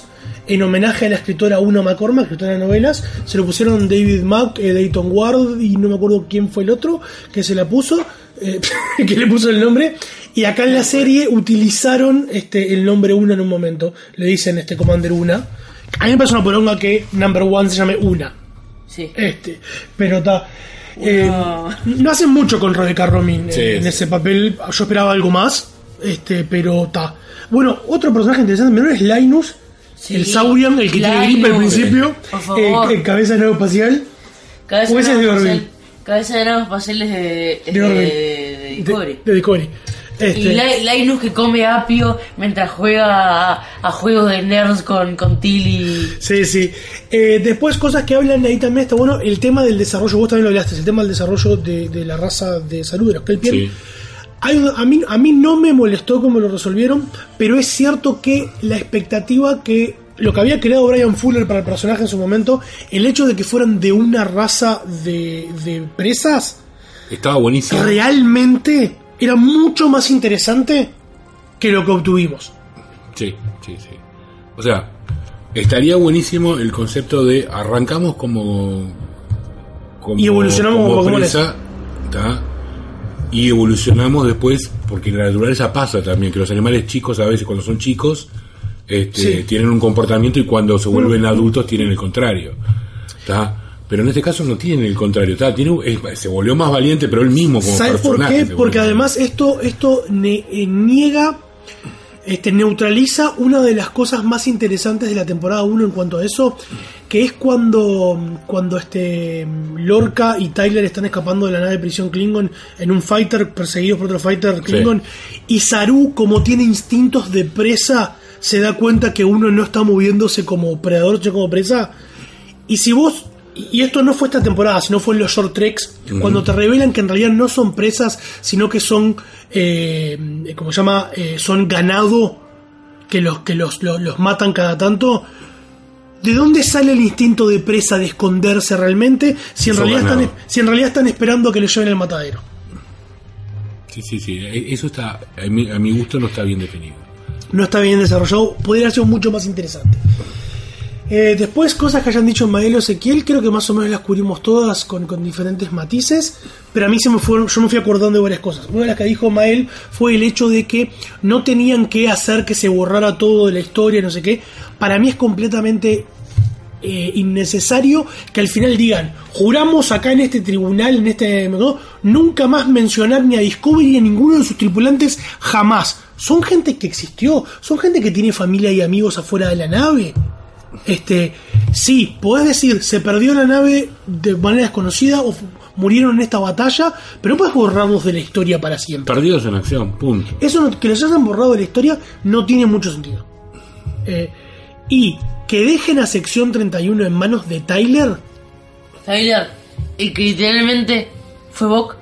en homenaje a la escritora Una McCormack, escritora de novelas. Se lo pusieron David Mack, eh, Dayton Ward y no me acuerdo quién fue el otro que se la puso, eh, que le puso el nombre. Y acá en la serie utilizaron este el nombre Una en un momento. Le dicen este Commander Una. A mí me parece una poronga que Number One se llame Una. Sí. Este, pero está. Eh, no hacen mucho con Rebecca Romijn Sí, eh, en sí. ese papel. Yo esperaba algo más. Este, pero está. Bueno, otro personaje interesante menor es Linus, Sí. el Saurian, el que tiene Linus. gripe al principio. Por favor. Eh, eh, cabeza de nave espacial. Cabeza O ese es de nave Orville. espacial- Cabeza de naves espaciales de, de, De Orville. de, de Discovery. De, de Discovery. Este, Y Li- Linus que come apio mientras juega a, a juegos de nerds con, con Tilly. Sí, sí. Eh, después, cosas que hablan ahí también está bueno. El tema del desarrollo, vos también lo hablaste, el tema del desarrollo de, de la raza de salud de los Kelpian. Sí. Hay un- a, mí, a mí no me molestó cómo lo resolvieron, pero es cierto que la expectativa que lo que había creado Brian Fuller para el personaje en su momento, el hecho de que fueran de una raza de, de presas, Estaba buenísimo. realmente era mucho más interesante que lo que obtuvimos. Sí, sí, sí. O sea, estaría buenísimo el concepto de arrancamos como, como Y evolucionamos como Pokémones. presa, ¿tá? Y evolucionamos después, porque en la naturaleza pasa también que los animales chicos a veces cuando son chicos este, Sí. tienen un comportamiento y cuando se vuelven adultos tienen el contrario, ¿tá? Pero en este caso no tienen el contrario, ¿tá? Tiene, es- se volvió más valiente, pero él mismo como ¿Sabes por personaje. qué? se Porque volvió- además esto, esto ne- eh, niega, este, neutraliza una de las cosas más interesantes de la temporada uno en cuanto a eso, que es cuando, cuando este Lorca y Tyler están escapando de la nave de prisión Klingon en un fighter, perseguidos por otro fighter Klingon, y Saru, como tiene instintos de presa, se da cuenta que uno no está moviéndose como predador, sino como presa. Y si vos, y esto no fue esta temporada, sino fue en los short treks, Ujú. cuando te revelan que en realidad no son presas, sino que son, eh, como se llama, eh, son ganado, que los que los, los, los matan cada tanto. ¿De dónde sale el instinto de presa de esconderse realmente si en, Son realidad están, ganado. si en realidad están esperando a que le lleven el matadero? Sí, sí, sí. E- Eso está, a mi, a mi gusto no está bien definido. No está bien desarrollado, podría ser mucho más interesante. Eh, después, cosas que hayan dicho Mael o Ezequiel, creo que más o menos las cubrimos todas con, con diferentes matices, pero a mí se me fueron, yo me fui acordando de varias cosas. Una de las que dijo Mael fue el hecho de que no tenían que hacer que se borrara todo de la historia, no sé qué. Para mí es completamente eh, innecesario que al final digan, juramos acá en este tribunal, en este ¿no? nunca más mencionar ni a Discovery ni a ninguno de sus tripulantes, jamás. Son gente que existió, son gente que tiene familia y amigos afuera de la nave. Este, sí, podés decir, se perdió la nave de manera desconocida o f- murieron en esta batalla, pero no puedes borrarlos de la historia para siempre. Perdidos en acción, punto. Eso no- que los hayan borrado de la historia no tiene mucho sentido. Eh, y que dejen a sección treinta y uno en manos de Tyler, Tyler, el que literalmente fue Bok.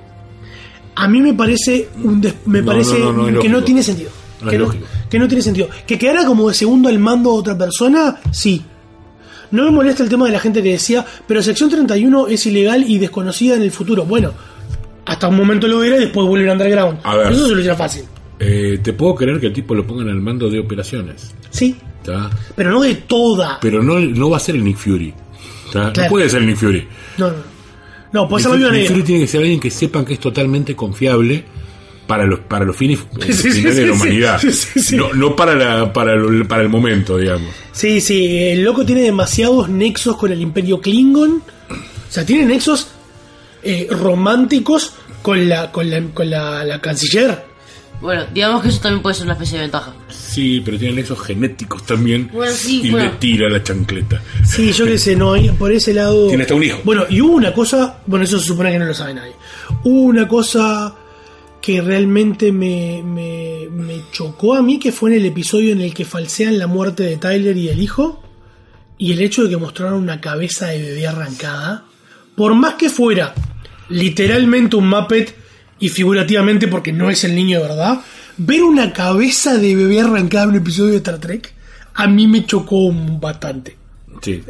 a mí me parece un des- me No, parece no, no, no es que no lógico. tiene sentido. No que, es no, lógico. que no tiene sentido. Que quedara como de segundo al mando de otra persona, sí. No me molesta el tema de la gente que decía, pero sección treinta y uno es ilegal y desconocida en el futuro. Bueno, hasta un momento lo era y después vuelve al underground. A ver. Eso se lo hiciera fácil. Eh, te puedo creer que el tipo lo pongan al mando de operaciones, Sí, ¿tá? pero no de toda. Pero no, no va a ser el Nick Fury, ¿tá? Claro. No puede ser el Nick Fury. No, no. No, puede Nick ser la Fury, viuda Nick negra. Fury tiene que ser alguien que sepan que es totalmente confiable para los para los fines Sí, eh, sí, finales sí, de la sí, humanidad. sí, sí, sí. No, no para, la, para, el, para el momento, digamos. Sí, sí, el loco tiene demasiados nexos con el Imperio Klingon. O sea, tiene nexos eh, románticos con la con la, con la, la canciller. Bueno, digamos que eso también puede ser una especie de ventaja. Sí, pero tiene nexos genéticos también. Bueno, sí, y bueno. le tira la chancleta. Sí, yo qué sé, no, ahí, por ese lado... Tiene hasta un hijo. Bueno, y hubo una cosa, bueno, eso se supone que no lo sabe nadie. Hubo una cosa que realmente me, me, me chocó a mí, que fue en el episodio en el que falsean la muerte de Tyler y el hijo, y el hecho de que mostraron una cabeza de bebé arrancada. Por más que fuera literalmente un Muppet, y figurativamente porque no es el niño de verdad, ver una cabeza de bebé arrancada en un episodio de Star Trek, a mí me chocó bastante. Sí.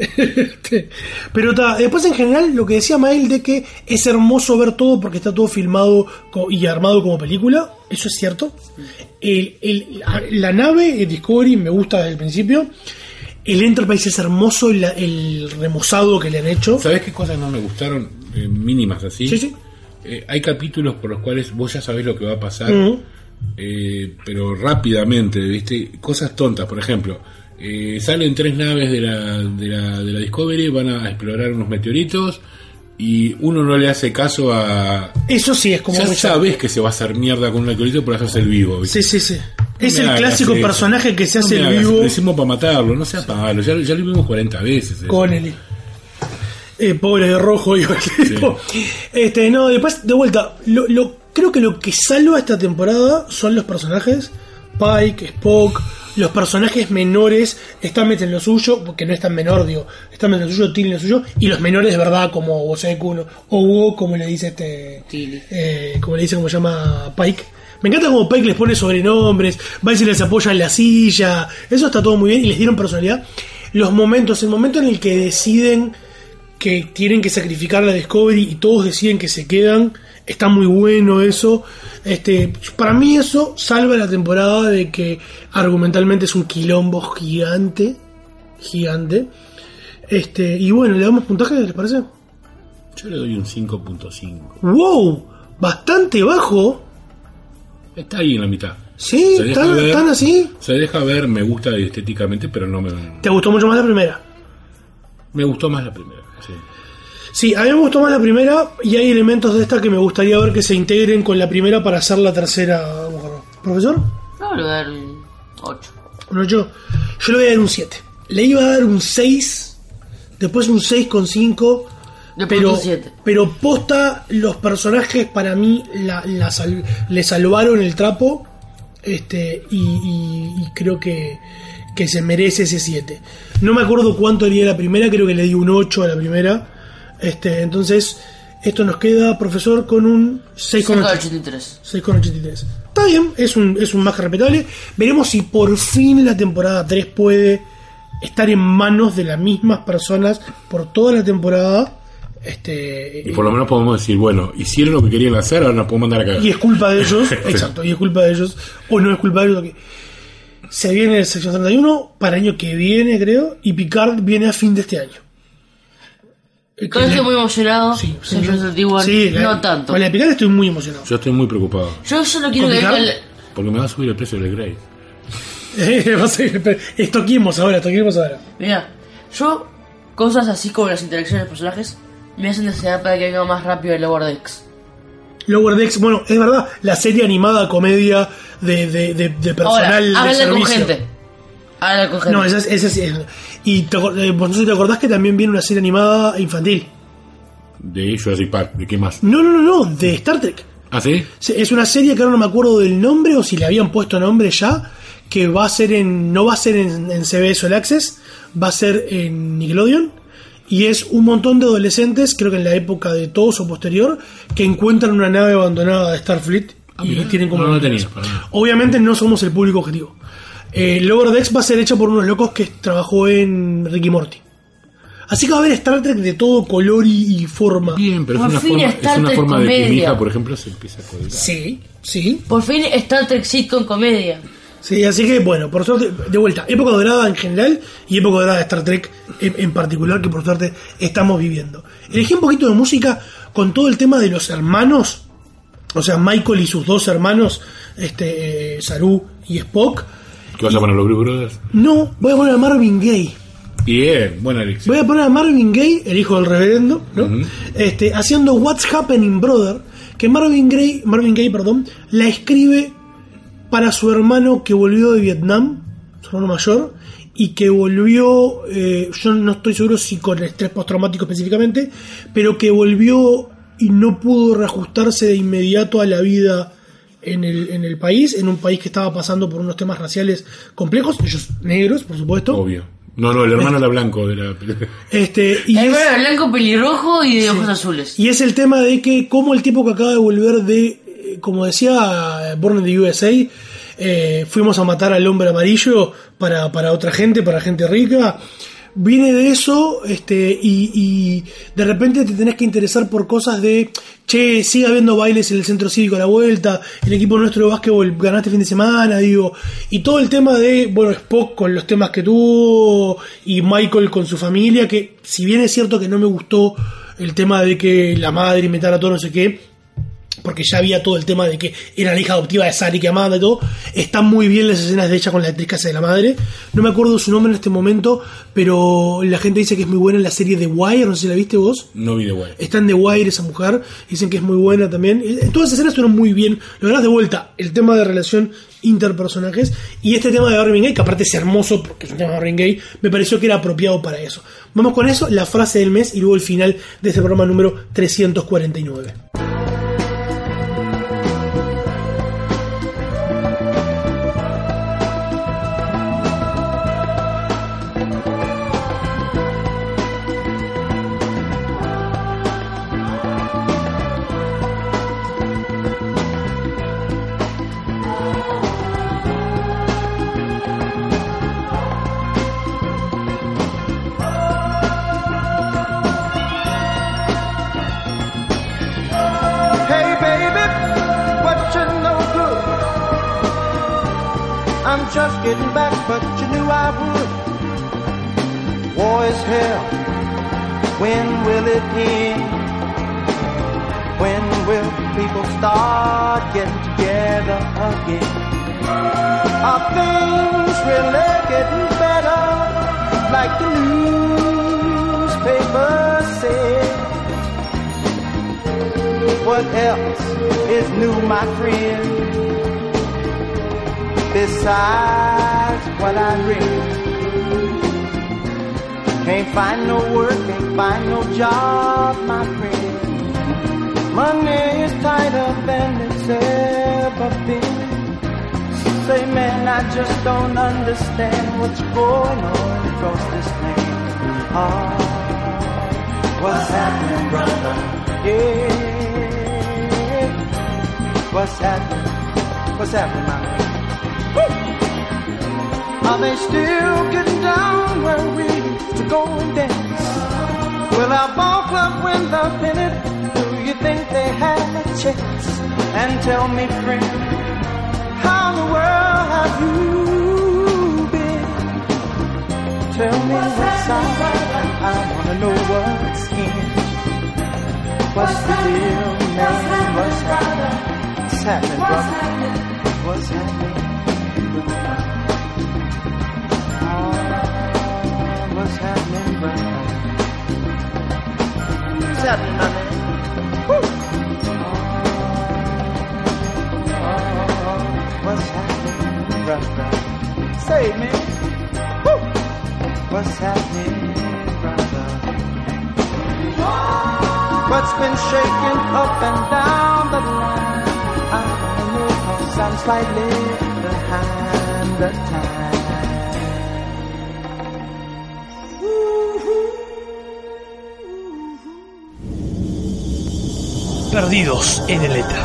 Pero ta, después en general lo que decía Mael de que es hermoso ver todo porque está todo filmado co- y armado como película, eso es cierto. El, el- la, la nave el Discovery me gusta desde el principio. El Enterprise es hermoso, el, el remozado que le han hecho. ¿Sabés qué cosas no me gustaron? Eh, mínimas así. Sí, sí. Eh, hay capítulos por los cuales vos ya sabés lo que va a pasar, Uh-huh. eh, pero rápidamente, ¿viste? Cosas tontas, por ejemplo. Eh, salen tres naves de la, de, la, de la Discovery, van a explorar unos meteoritos y uno no le hace caso a... Eso sí, es como... Ya muy sabés que se va a hacer mierda con un meteorito por hacerse el vivo, ¿viste? Sí, sí, sí. No Es me el hagas clásico eso. personaje que se No hace me el hagas, vivo. Lo hicimos para matarlo, no sea palo, ya, ya lo vimos cuarenta veces. eso. Con el eh, pobre de rojo y este no después de vuelta lo, lo creo que lo que salva esta temporada son los personajes. Pike, Spock, los personajes menores están metiendo en lo suyo, porque no es tan menor, digo, están metiendo en lo suyo, Tilly en lo suyo, y los menores de verdad como Boseku o Hugo, como le dice este eh, como le dice, como se llama Pike. Me encanta como Pike les pone sobrenombres, va y se les apoya en la silla, eso está todo muy bien y les dieron personalidad. Los momentos, el momento en el que deciden que tienen que sacrificar la Discovery y todos deciden que se quedan, está muy bueno eso. Este, para mí eso salva la temporada de que argumentalmente es un quilombo gigante, gigante. Este, y bueno, ¿le damos puntaje, les parece? Yo le doy un cinco punto cinco. ¡Wow! Bastante bajo. Está ahí en la mitad. Sí, Se deja ¿tan, ver, tan así? Se deja ver, me gusta estéticamente, pero no me... ¿Te gustó mucho más la primera? Me gustó más la primera, sí. Sí, a mí me gustó más la primera y hay elementos de esta que me gustaría ver que se integren con la primera para hacer la tercera. ¿Profesor? No, le voy a dar un ocho. Un ocho. Yo le voy a dar un siete. Le iba a dar un seis, después un seis con cinco. Pero, pero posta, los personajes para mí la, la sal, le salvaron el trapo. Este, y, y, y creo que, que se merece ese siete. No me acuerdo cuánto le di a la primera, creo que le di un ocho a la primera. Este, entonces, esto nos queda, profesor, con un seis con ochenta y tres. seis con ochenta y tres. Está bien, es un, es un más que respetable. Veremos si por fin la temporada tres puede estar en manos de las mismas personas por toda la temporada. Este, y por lo menos podemos decir, bueno, hicieron lo que querían hacer, ahora nos podemos mandar a cagar. Y es culpa de ellos, exacto, y es culpa de ellos, o no es culpa de ellos. Que se viene el sección treinta y uno para el año que viene, creo, y Picard viene a fin de este año. Yo estoy muy emocionado. Sí, sí, sí, no la, tanto. Con la de Picard estoy muy emocionado. Yo estoy muy preocupado. Yo solo quiero ver el... porque me va a subir el precio del Grey. Estoquemos ahora, estoquemos ahora. Mira, yo, cosas así como las interacciones de los personajes me hacen desear para que venga más rápido el Lower Decks. Lower Decks, bueno, es verdad, la serie animada comedia de, de, de, de personal ahora, de servicio. Con gente. Háblala con gente. No, esa es, esa es, y te, vos no sé si te acordás que también viene una serie animada infantil. De Jurassic Park, ¿de qué más? No, no, no, no, de Star Trek. ¿Ah, sí? Es una serie que ahora no me acuerdo del nombre o si le habían puesto nombre ya, que va a ser en, no va a ser en, en C B S All Access, va a ser en Nickelodeon. Y es un montón de adolescentes, creo que en la época de todos o posterior, que encuentran una nave abandonada de Starfleet y mira, tienen como... No, no tenía, obviamente no somos el público objetivo. Eh, Lower Decks va a ser hecha por unos locos que trabajó en Ricky Morty. Así que va a haber Star Trek de todo color y, y forma. Bien, pero por es una forma, es una forma de que mi hija, por ejemplo, se empiece a colgar. Sí, sí. Por fin Star Trek sitcom comedia. Sí, así que bueno, por suerte, de vuelta, época dorada en general y época dorada de Star Trek en, en particular, que por suerte estamos viviendo. Elegí un poquito de música con todo el tema de los hermanos, o sea, Michael y sus dos hermanos, este eh, Saru y Spock. ¿Qué vas a poner, los Blues Brothers? No, voy a poner a Marvin Gaye. Bien, buena elección. Voy a poner a Marvin Gaye, el hijo del reverendo, ¿no? Uh-huh. Este, haciendo What's Happening Brother, que Marvin Gaye, Marvin Gaye, perdón, la escribe para su hermano que volvió de Vietnam, su hermano mayor, y que volvió, eh, yo no estoy seguro si con estrés postraumático específicamente, pero que volvió y no pudo reajustarse de inmediato a la vida en el, en el país, en un país que estaba pasando por unos temas raciales complejos, ellos negros, por supuesto. Obvio. No, no, el hermano era blanco de la... Este, y el es, hermano era blanco, pelirrojo y de sí. ojos azules. Y es el tema de que como el tipo que acaba de volver de... Como decía Born in the U S A, eh, fuimos a matar al hombre amarillo para, para otra gente, para gente rica. viene de eso, este, y, y de repente te tenés que interesar por cosas de, che, sigue habiendo bailes en el centro cívico a la vuelta, el equipo nuestro de básquetbol ganaste fin de semana, digo, y todo el tema de, bueno, Spock con los temas que tuvo, y Michael con su familia, que si bien es cierto que no me gustó el tema de que la madre inventara todo no sé qué, porque ya había todo el tema de que era la hija adoptiva de Sari, que Amanda y todo. Están muy bien las escenas de ella con la actriz que hace de la madre. No me acuerdo su nombre en este momento, pero la gente dice que es muy buena en la serie The Wire. No sé si la viste vos. No vi The Wire. Está en The Wire esa mujer. Dicen que es muy buena también. Todas esas escenas estuvieron muy bien. Lo verás de vuelta. El tema de relación interpersonajes y este tema de Marvin Gaye, que aparte es hermoso porque es un tema de Marvin Gaye, me pareció que era apropiado para eso. Vamos con eso, la frase del mes y luego el final de este programa número trescientos cuarenta y nueve. Just getting back, but you knew I would. War is hell. When will it end? When will people start getting together again? Are things really getting better? Like the newspaper said. What else is new, my friend? Besides what I read, can't find no work, can't find no job, my friend. Money is tighter than it's ever been. Say, man, I just don't understand what's going on across this land. Oh, what's happening, brother? Yeah, what's happening? What's happening, my man? Are they still getting down where we used to go and dance? Will our ball club win the pennant? Do you think they had a chance? And tell me, friend, how in the world have you been? Tell me what's up, I wanna know what's in. What's the deal, man? What's happening? What's happening, brother? What's happening? What's happening, brother? What's happening, my man? Woo! Oh, what's happening, brother? Say it, man. Woo! What's happening, brother? What's been shaking up and down the line? I don't know, 'cause I'm slightly behind the time. Perdidos en el éter.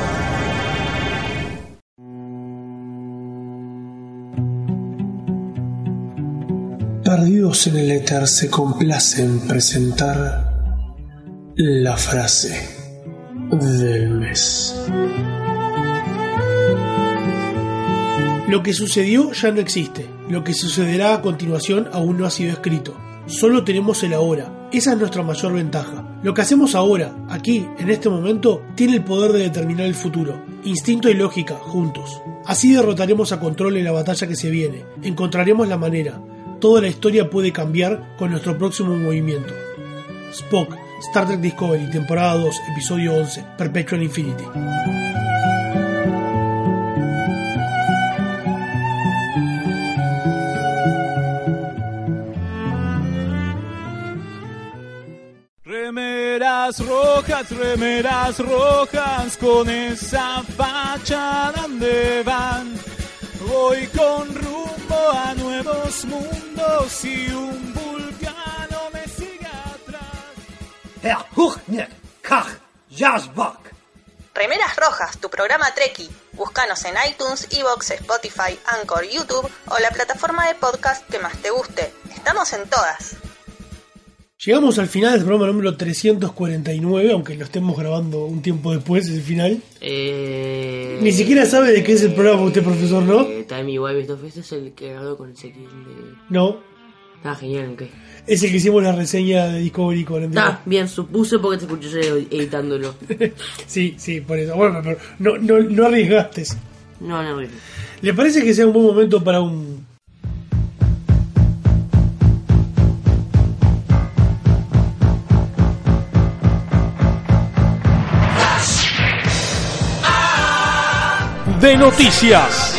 Perdidos en el éter se complace en presentar la frase del mes. Lo que sucedió ya no existe. Lo que sucederá a continuación aún no ha sido escrito. Solo tenemos el ahora. Esa es nuestra mayor ventaja. Lo que hacemos ahora, aquí, en este momento, tiene el poder de determinar el futuro. Instinto y lógica, juntos. Así derrotaremos a Control en la batalla que se viene. Encontraremos la manera. Toda la historia puede cambiar con nuestro próximo movimiento. Spock, Star Trek Discovery, temporada dos, episodio once, Perpetual Infinity. Remeras rojas, remeras rojas, con esa facha donde van. Voy con rumbo a nuevos mundos y un vulcano me sigue atrás. Herr Huchnick, Kach, Jasbach. Remeras Rojas, tu programa Treki. Búscanos en iTunes, iVoox, Spotify, Anchor, YouTube o la plataforma de podcast que más te guste. Estamos en todas. Llegamos al final del programa número trescientos cuarenta y nueve, aunque lo estemos grabando un tiempo después, es el final. Eh, Ni siquiera sabe de qué es el programa usted, profesor, ¿no? Eh, Timey Wimey Stuff, este es el que habló con Ezequiel de... No. Ah, genial, ok. Es el que hicimos la reseña de Discovery cuarenta y nueve. Ah, bien, supuse porque te escuché yo editándolo. Sí, sí, por eso. Bueno, pero no, no, no arriesgaste. No, no arriesgué. ¿Le parece que sea un buen momento para un... de noticias?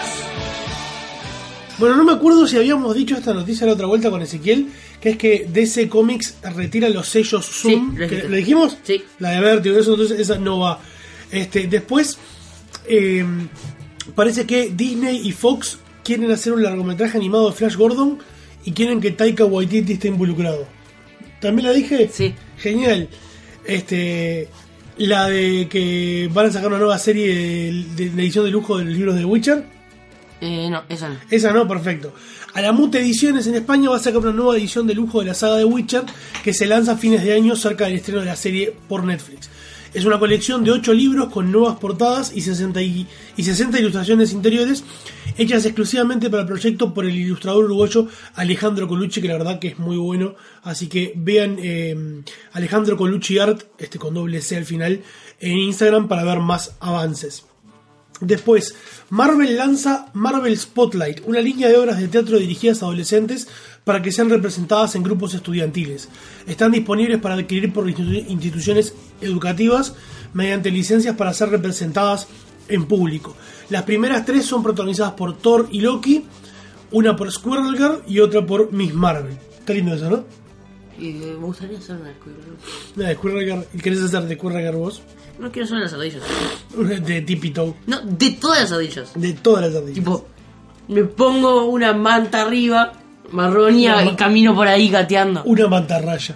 Bueno, no me acuerdo si habíamos dicho esta noticia la otra vuelta con Ezequiel, que es que D C Comics retira los sellos Zoom. Sí, ¿Le dijimos? Sí. La de Vertigo, eso, entonces esa no va. Este, después, eh, parece que Disney y Fox quieren hacer un largometraje animado de Flash Gordon y quieren que Taika Waititi esté involucrado. ¿También la dije? Sí. Genial. Este... La de que van a sacar una nueva serie de, de, de edición de lujo de los libros de Witcher. Eh, no, esa no. Esa no, perfecto. Alamut Ediciones en España va a sacar una nueva edición de lujo de la saga de Witcher que se lanza a fines de año cerca del estreno de la serie por Netflix. Es una colección de ocho libros con nuevas portadas y sesenta, y, y sesenta ilustraciones interiores hechas exclusivamente para el proyecto por el ilustrador uruguayo Alejandro Colucci, que la verdad que es muy bueno. Así que vean eh, Alejandro Colucci Art, este con doble C al final, en Instagram para ver más avances. Después, Marvel lanza Marvel Spotlight, una línea de obras de teatro dirigidas a adolescentes para que sean representadas en grupos estudiantiles. Están disponibles para adquirir por instituciones educativas mediante licencias para ser representadas en público. Las primeras tres son protagonizadas por Thor y Loki, una por Squirrel Girl y otra por Miss Marvel. Está lindo eso, ¿no? Y me gustaría hacer una de Squirrel Girl. Una de Squirrel Girl. ¿Querés hacer de Squirrel Girl vos? No quiero hacer las ardillas. De Tippy Toe. No, de todas las ardillas. De todas las ardillas. Tipo, me pongo una manta arriba, marronía, y camino por ahí gateando. Una mantarraya.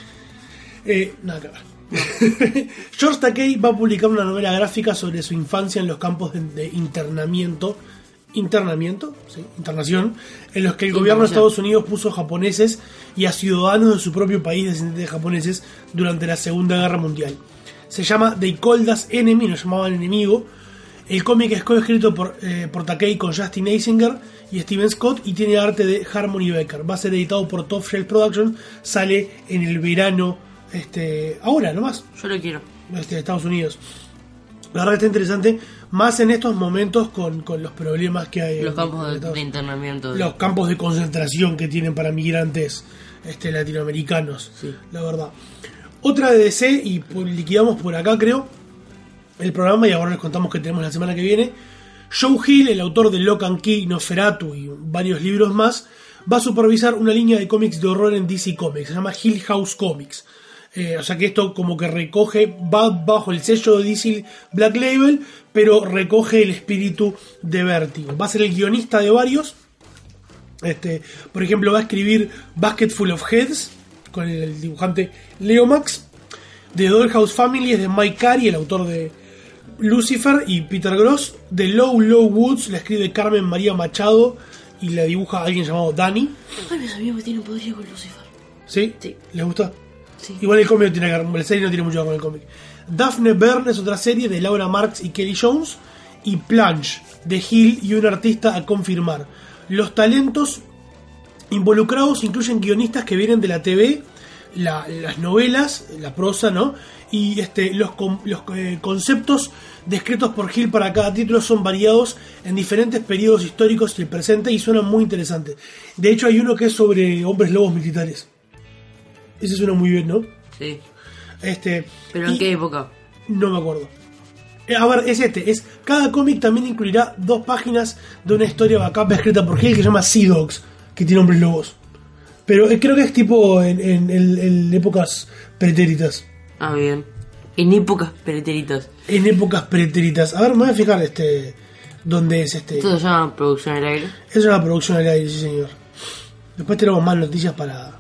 Eh, nada que ver. George Takei va a publicar una novela gráfica sobre su infancia en los campos de, de internamiento. Internamiento, sí, internación, en los que el gobierno de Estados Unidos puso japoneses y a ciudadanos de su propio país descendientes de japoneses durante la Segunda Guerra Mundial. Se llama They Called Us Enemy, nos llamaban enemigo. El cómic es coescrito por, eh, por Takei con Justin Eisinger y Steven Scott y tiene arte de Harmony Becker. Va a ser editado por Top Shelf Productions, sale en el verano, este, ahora nomás. Yo lo quiero. Este, de Estados Unidos. La verdad está interesante, más en estos momentos con, con los problemas que hay. Los en, campos en de, de internamiento. Los campos de concentración que tienen para migrantes este, latinoamericanos, sí. La verdad. Otra de D C, y liquidamos por acá creo el programa, y ahora les contamos que tenemos la semana que viene. Joe Hill, el autor de Lock and Key, Nosferatu y varios libros más, va a supervisar una línea de cómics de horror en D C Comics, se llama Hill House Comics. Eh, o sea que esto como que recoge, va bajo el sello de D C Black Label, pero recoge el espíritu de Vertigo. Va a ser el guionista de varios. Este, por ejemplo, va a escribir Basket Full of Heads con el dibujante Leo Max. The Dollhouse Family es de Mike Carey, el autor de Lucifer y Peter Gross. The Low Low Woods la escribe Carmen María Machado y la dibuja alguien llamado Danny. Ay, mis amigos que tienen poder con Lucifer. ¿Sí? Sí. ¿Les gusta? Sí. Igual el cómic tiene que, la serie no tiene mucho que ver con el cómic. Daphne Byrne es otra serie de Laura Marks y Kelly Jones. Y Plunge de Hill y un artista a confirmar. Los talentos involucrados incluyen guionistas que vienen de la T V, la, las novelas, la prosa, ¿no? Y este, los, los eh, conceptos descritos por Hill para cada título son variados en diferentes periodos históricos y el presente, y suenan muy interesantes. De hecho hay uno que es sobre hombres lobos militares. Ese suena muy bien, ¿no? Sí. Este, ¿Pero en qué época? No me acuerdo. A ver, es este, es cada cómic también incluirá dos páginas de una historia backup escrita por Hill que se llama Sea Dogs, que tiene hombres lobos. Pero creo que es tipo en, en, en, en épocas pretéritas. Ah, bien. En épocas pretéritas. En épocas pretéritas. A ver, me voy a fijar este dónde es este. ¿Esto se llama producción al aire? Es una producción al aire, sí señor. Después tenemos más noticias para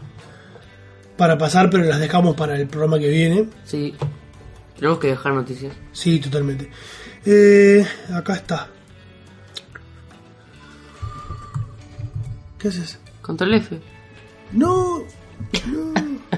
para pasar, pero las dejamos para el programa que viene. Sí. Tenemos que dejar noticias. Sí, totalmente. Eh, acá está. ¿Qué haces? Control F. No, no,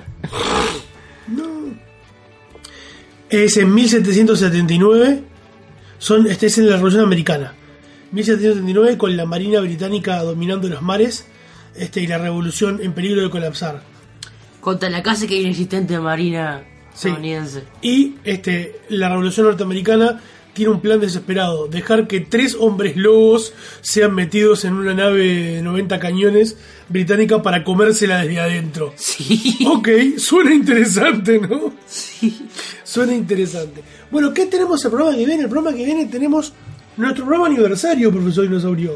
no. Es en mil setecientos setenta y nueve. Son, este es en la Revolución Americana. mil setecientos setenta y nueve, con la Marina Británica dominando los mares, este, y la Revolución en peligro de colapsar. Contra la casi que inexistente Marina estadounidense. Sí. Y este, la Revolución Norteamericana tiene un plan desesperado: dejar que tres hombres lobos sean metidos en una nave de noventa cañones británica para comérsela desde adentro. Sí. Ok, suena interesante, ¿no? Sí. Suena interesante. Bueno, ¿qué tenemos el programa que viene? El programa que viene tenemos nuestro programa aniversario, profesor Dinosaurio.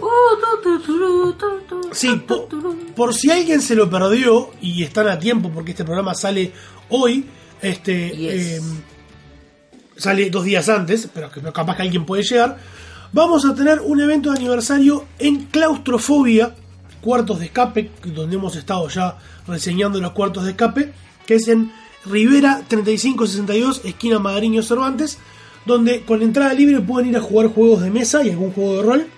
Sí, por, por si alguien se lo perdió y están a tiempo, porque este programa sale hoy, este yes. eh, sale dos días antes, pero que capaz que alguien puede llegar. Vamos a tener un evento de aniversario en Claustrofobia, cuartos de escape, donde hemos estado ya reseñando los cuartos de escape, que es en Rivera treinta y cinco sesenta y dos, esquina Magariño Cervantes, donde con entrada libre pueden ir a jugar juegos de mesa y algún juego de rol.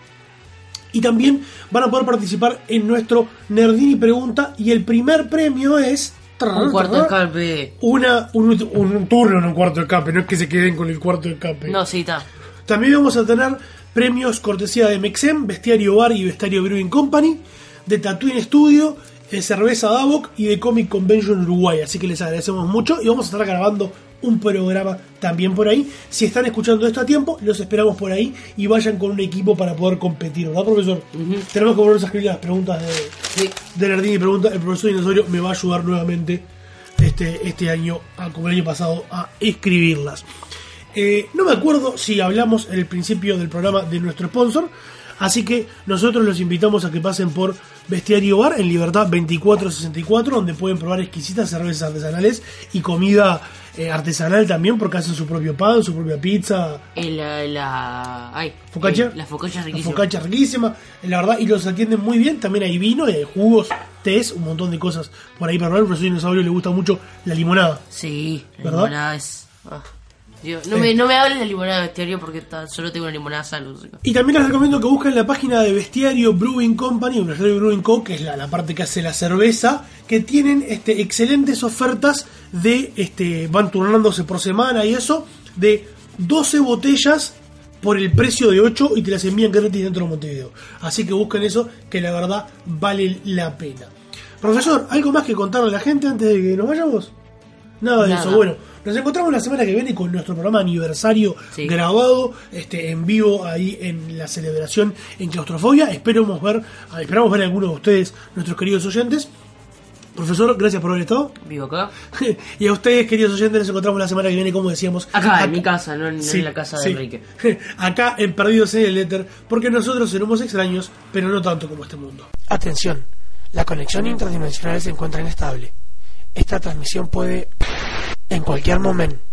Y también van a poder participar en nuestro Nerdini Pregunta, y el primer premio es un cuarto de escape. Una, un, un, un turno en un cuarto de escape, no es que se queden con el cuarto de escape. No, sí, está. También vamos a tener premios cortesía de Mexem, Bestiario Bar y Bestiario Brewing Company, de Tatooine Studio, de Cerveza Davok y de Comic Convention Uruguay. Así que les agradecemos mucho y vamos a estar grabando un programa también por ahí. Si están escuchando esto a tiempo, los esperamos por ahí y vayan con un equipo para poder competir, ¿verdad, profesor? Uh-huh. Tenemos que volver a escribir las preguntas de, sí. de Nerdini Pregunta. El profesor Dinosaurio me va a ayudar nuevamente este, este año, como el año pasado, a escribirlas. Eh, no me acuerdo si hablamos en el principio del programa de nuestro sponsor, así que nosotros los invitamos a que pasen por Bestiario Bar en Libertad veinticuatro sesenta y cuatro, donde pueden probar exquisitas cervezas artesanales y comida eh, artesanal también, porque hacen su propio pan, su propia pizza. La, la, ay, focaccia. La focaccia riquísima. La focaccia riquísima, la verdad, y los atienden muy bien. También hay vino, hay jugos, tés, un montón de cosas por ahí para probar. Al profesor Dinosaurio le gusta mucho la limonada. Sí, la ¿verdad? limonada es... Ah. Yo, no, eh. me, no me hables de limonada de Bestiario porque ta, solo tengo una limonada salud. Y también les recomiendo que busquen la página de Bestiario Brewing Company, Bestiario Brewing Co., que es la, la parte que hace la cerveza, que tienen este, excelentes ofertas de, este, van turnándose por semana y eso, de doce botellas por el precio de ocho y te las envían gratis dentro de Montevideo. Así que busquen eso, que la verdad vale la pena. Profesor, ¿algo más que contarle a la gente antes de que nos vayamos? Nada de Nada. eso, bueno. Nos encontramos la semana que viene con nuestro programa aniversario sí. grabado, este, en vivo ahí en la celebración en Claustrofobia. Esperamos ver, esperamos ver a algunos de ustedes, nuestros queridos oyentes. Profesor, gracias por haber estado. Vivo acá. Y a ustedes, queridos oyentes, nos encontramos la semana que viene, como decíamos. Acá, acá. en mi casa, no, no sí, en la casa de sí. Enrique. Acá en Perdidos en el Éter, porque nosotros seremos extraños, pero no tanto como este mundo. Atención, la conexión interdimensional se encuentra inestable. Esta transmisión puede, en cualquier momento,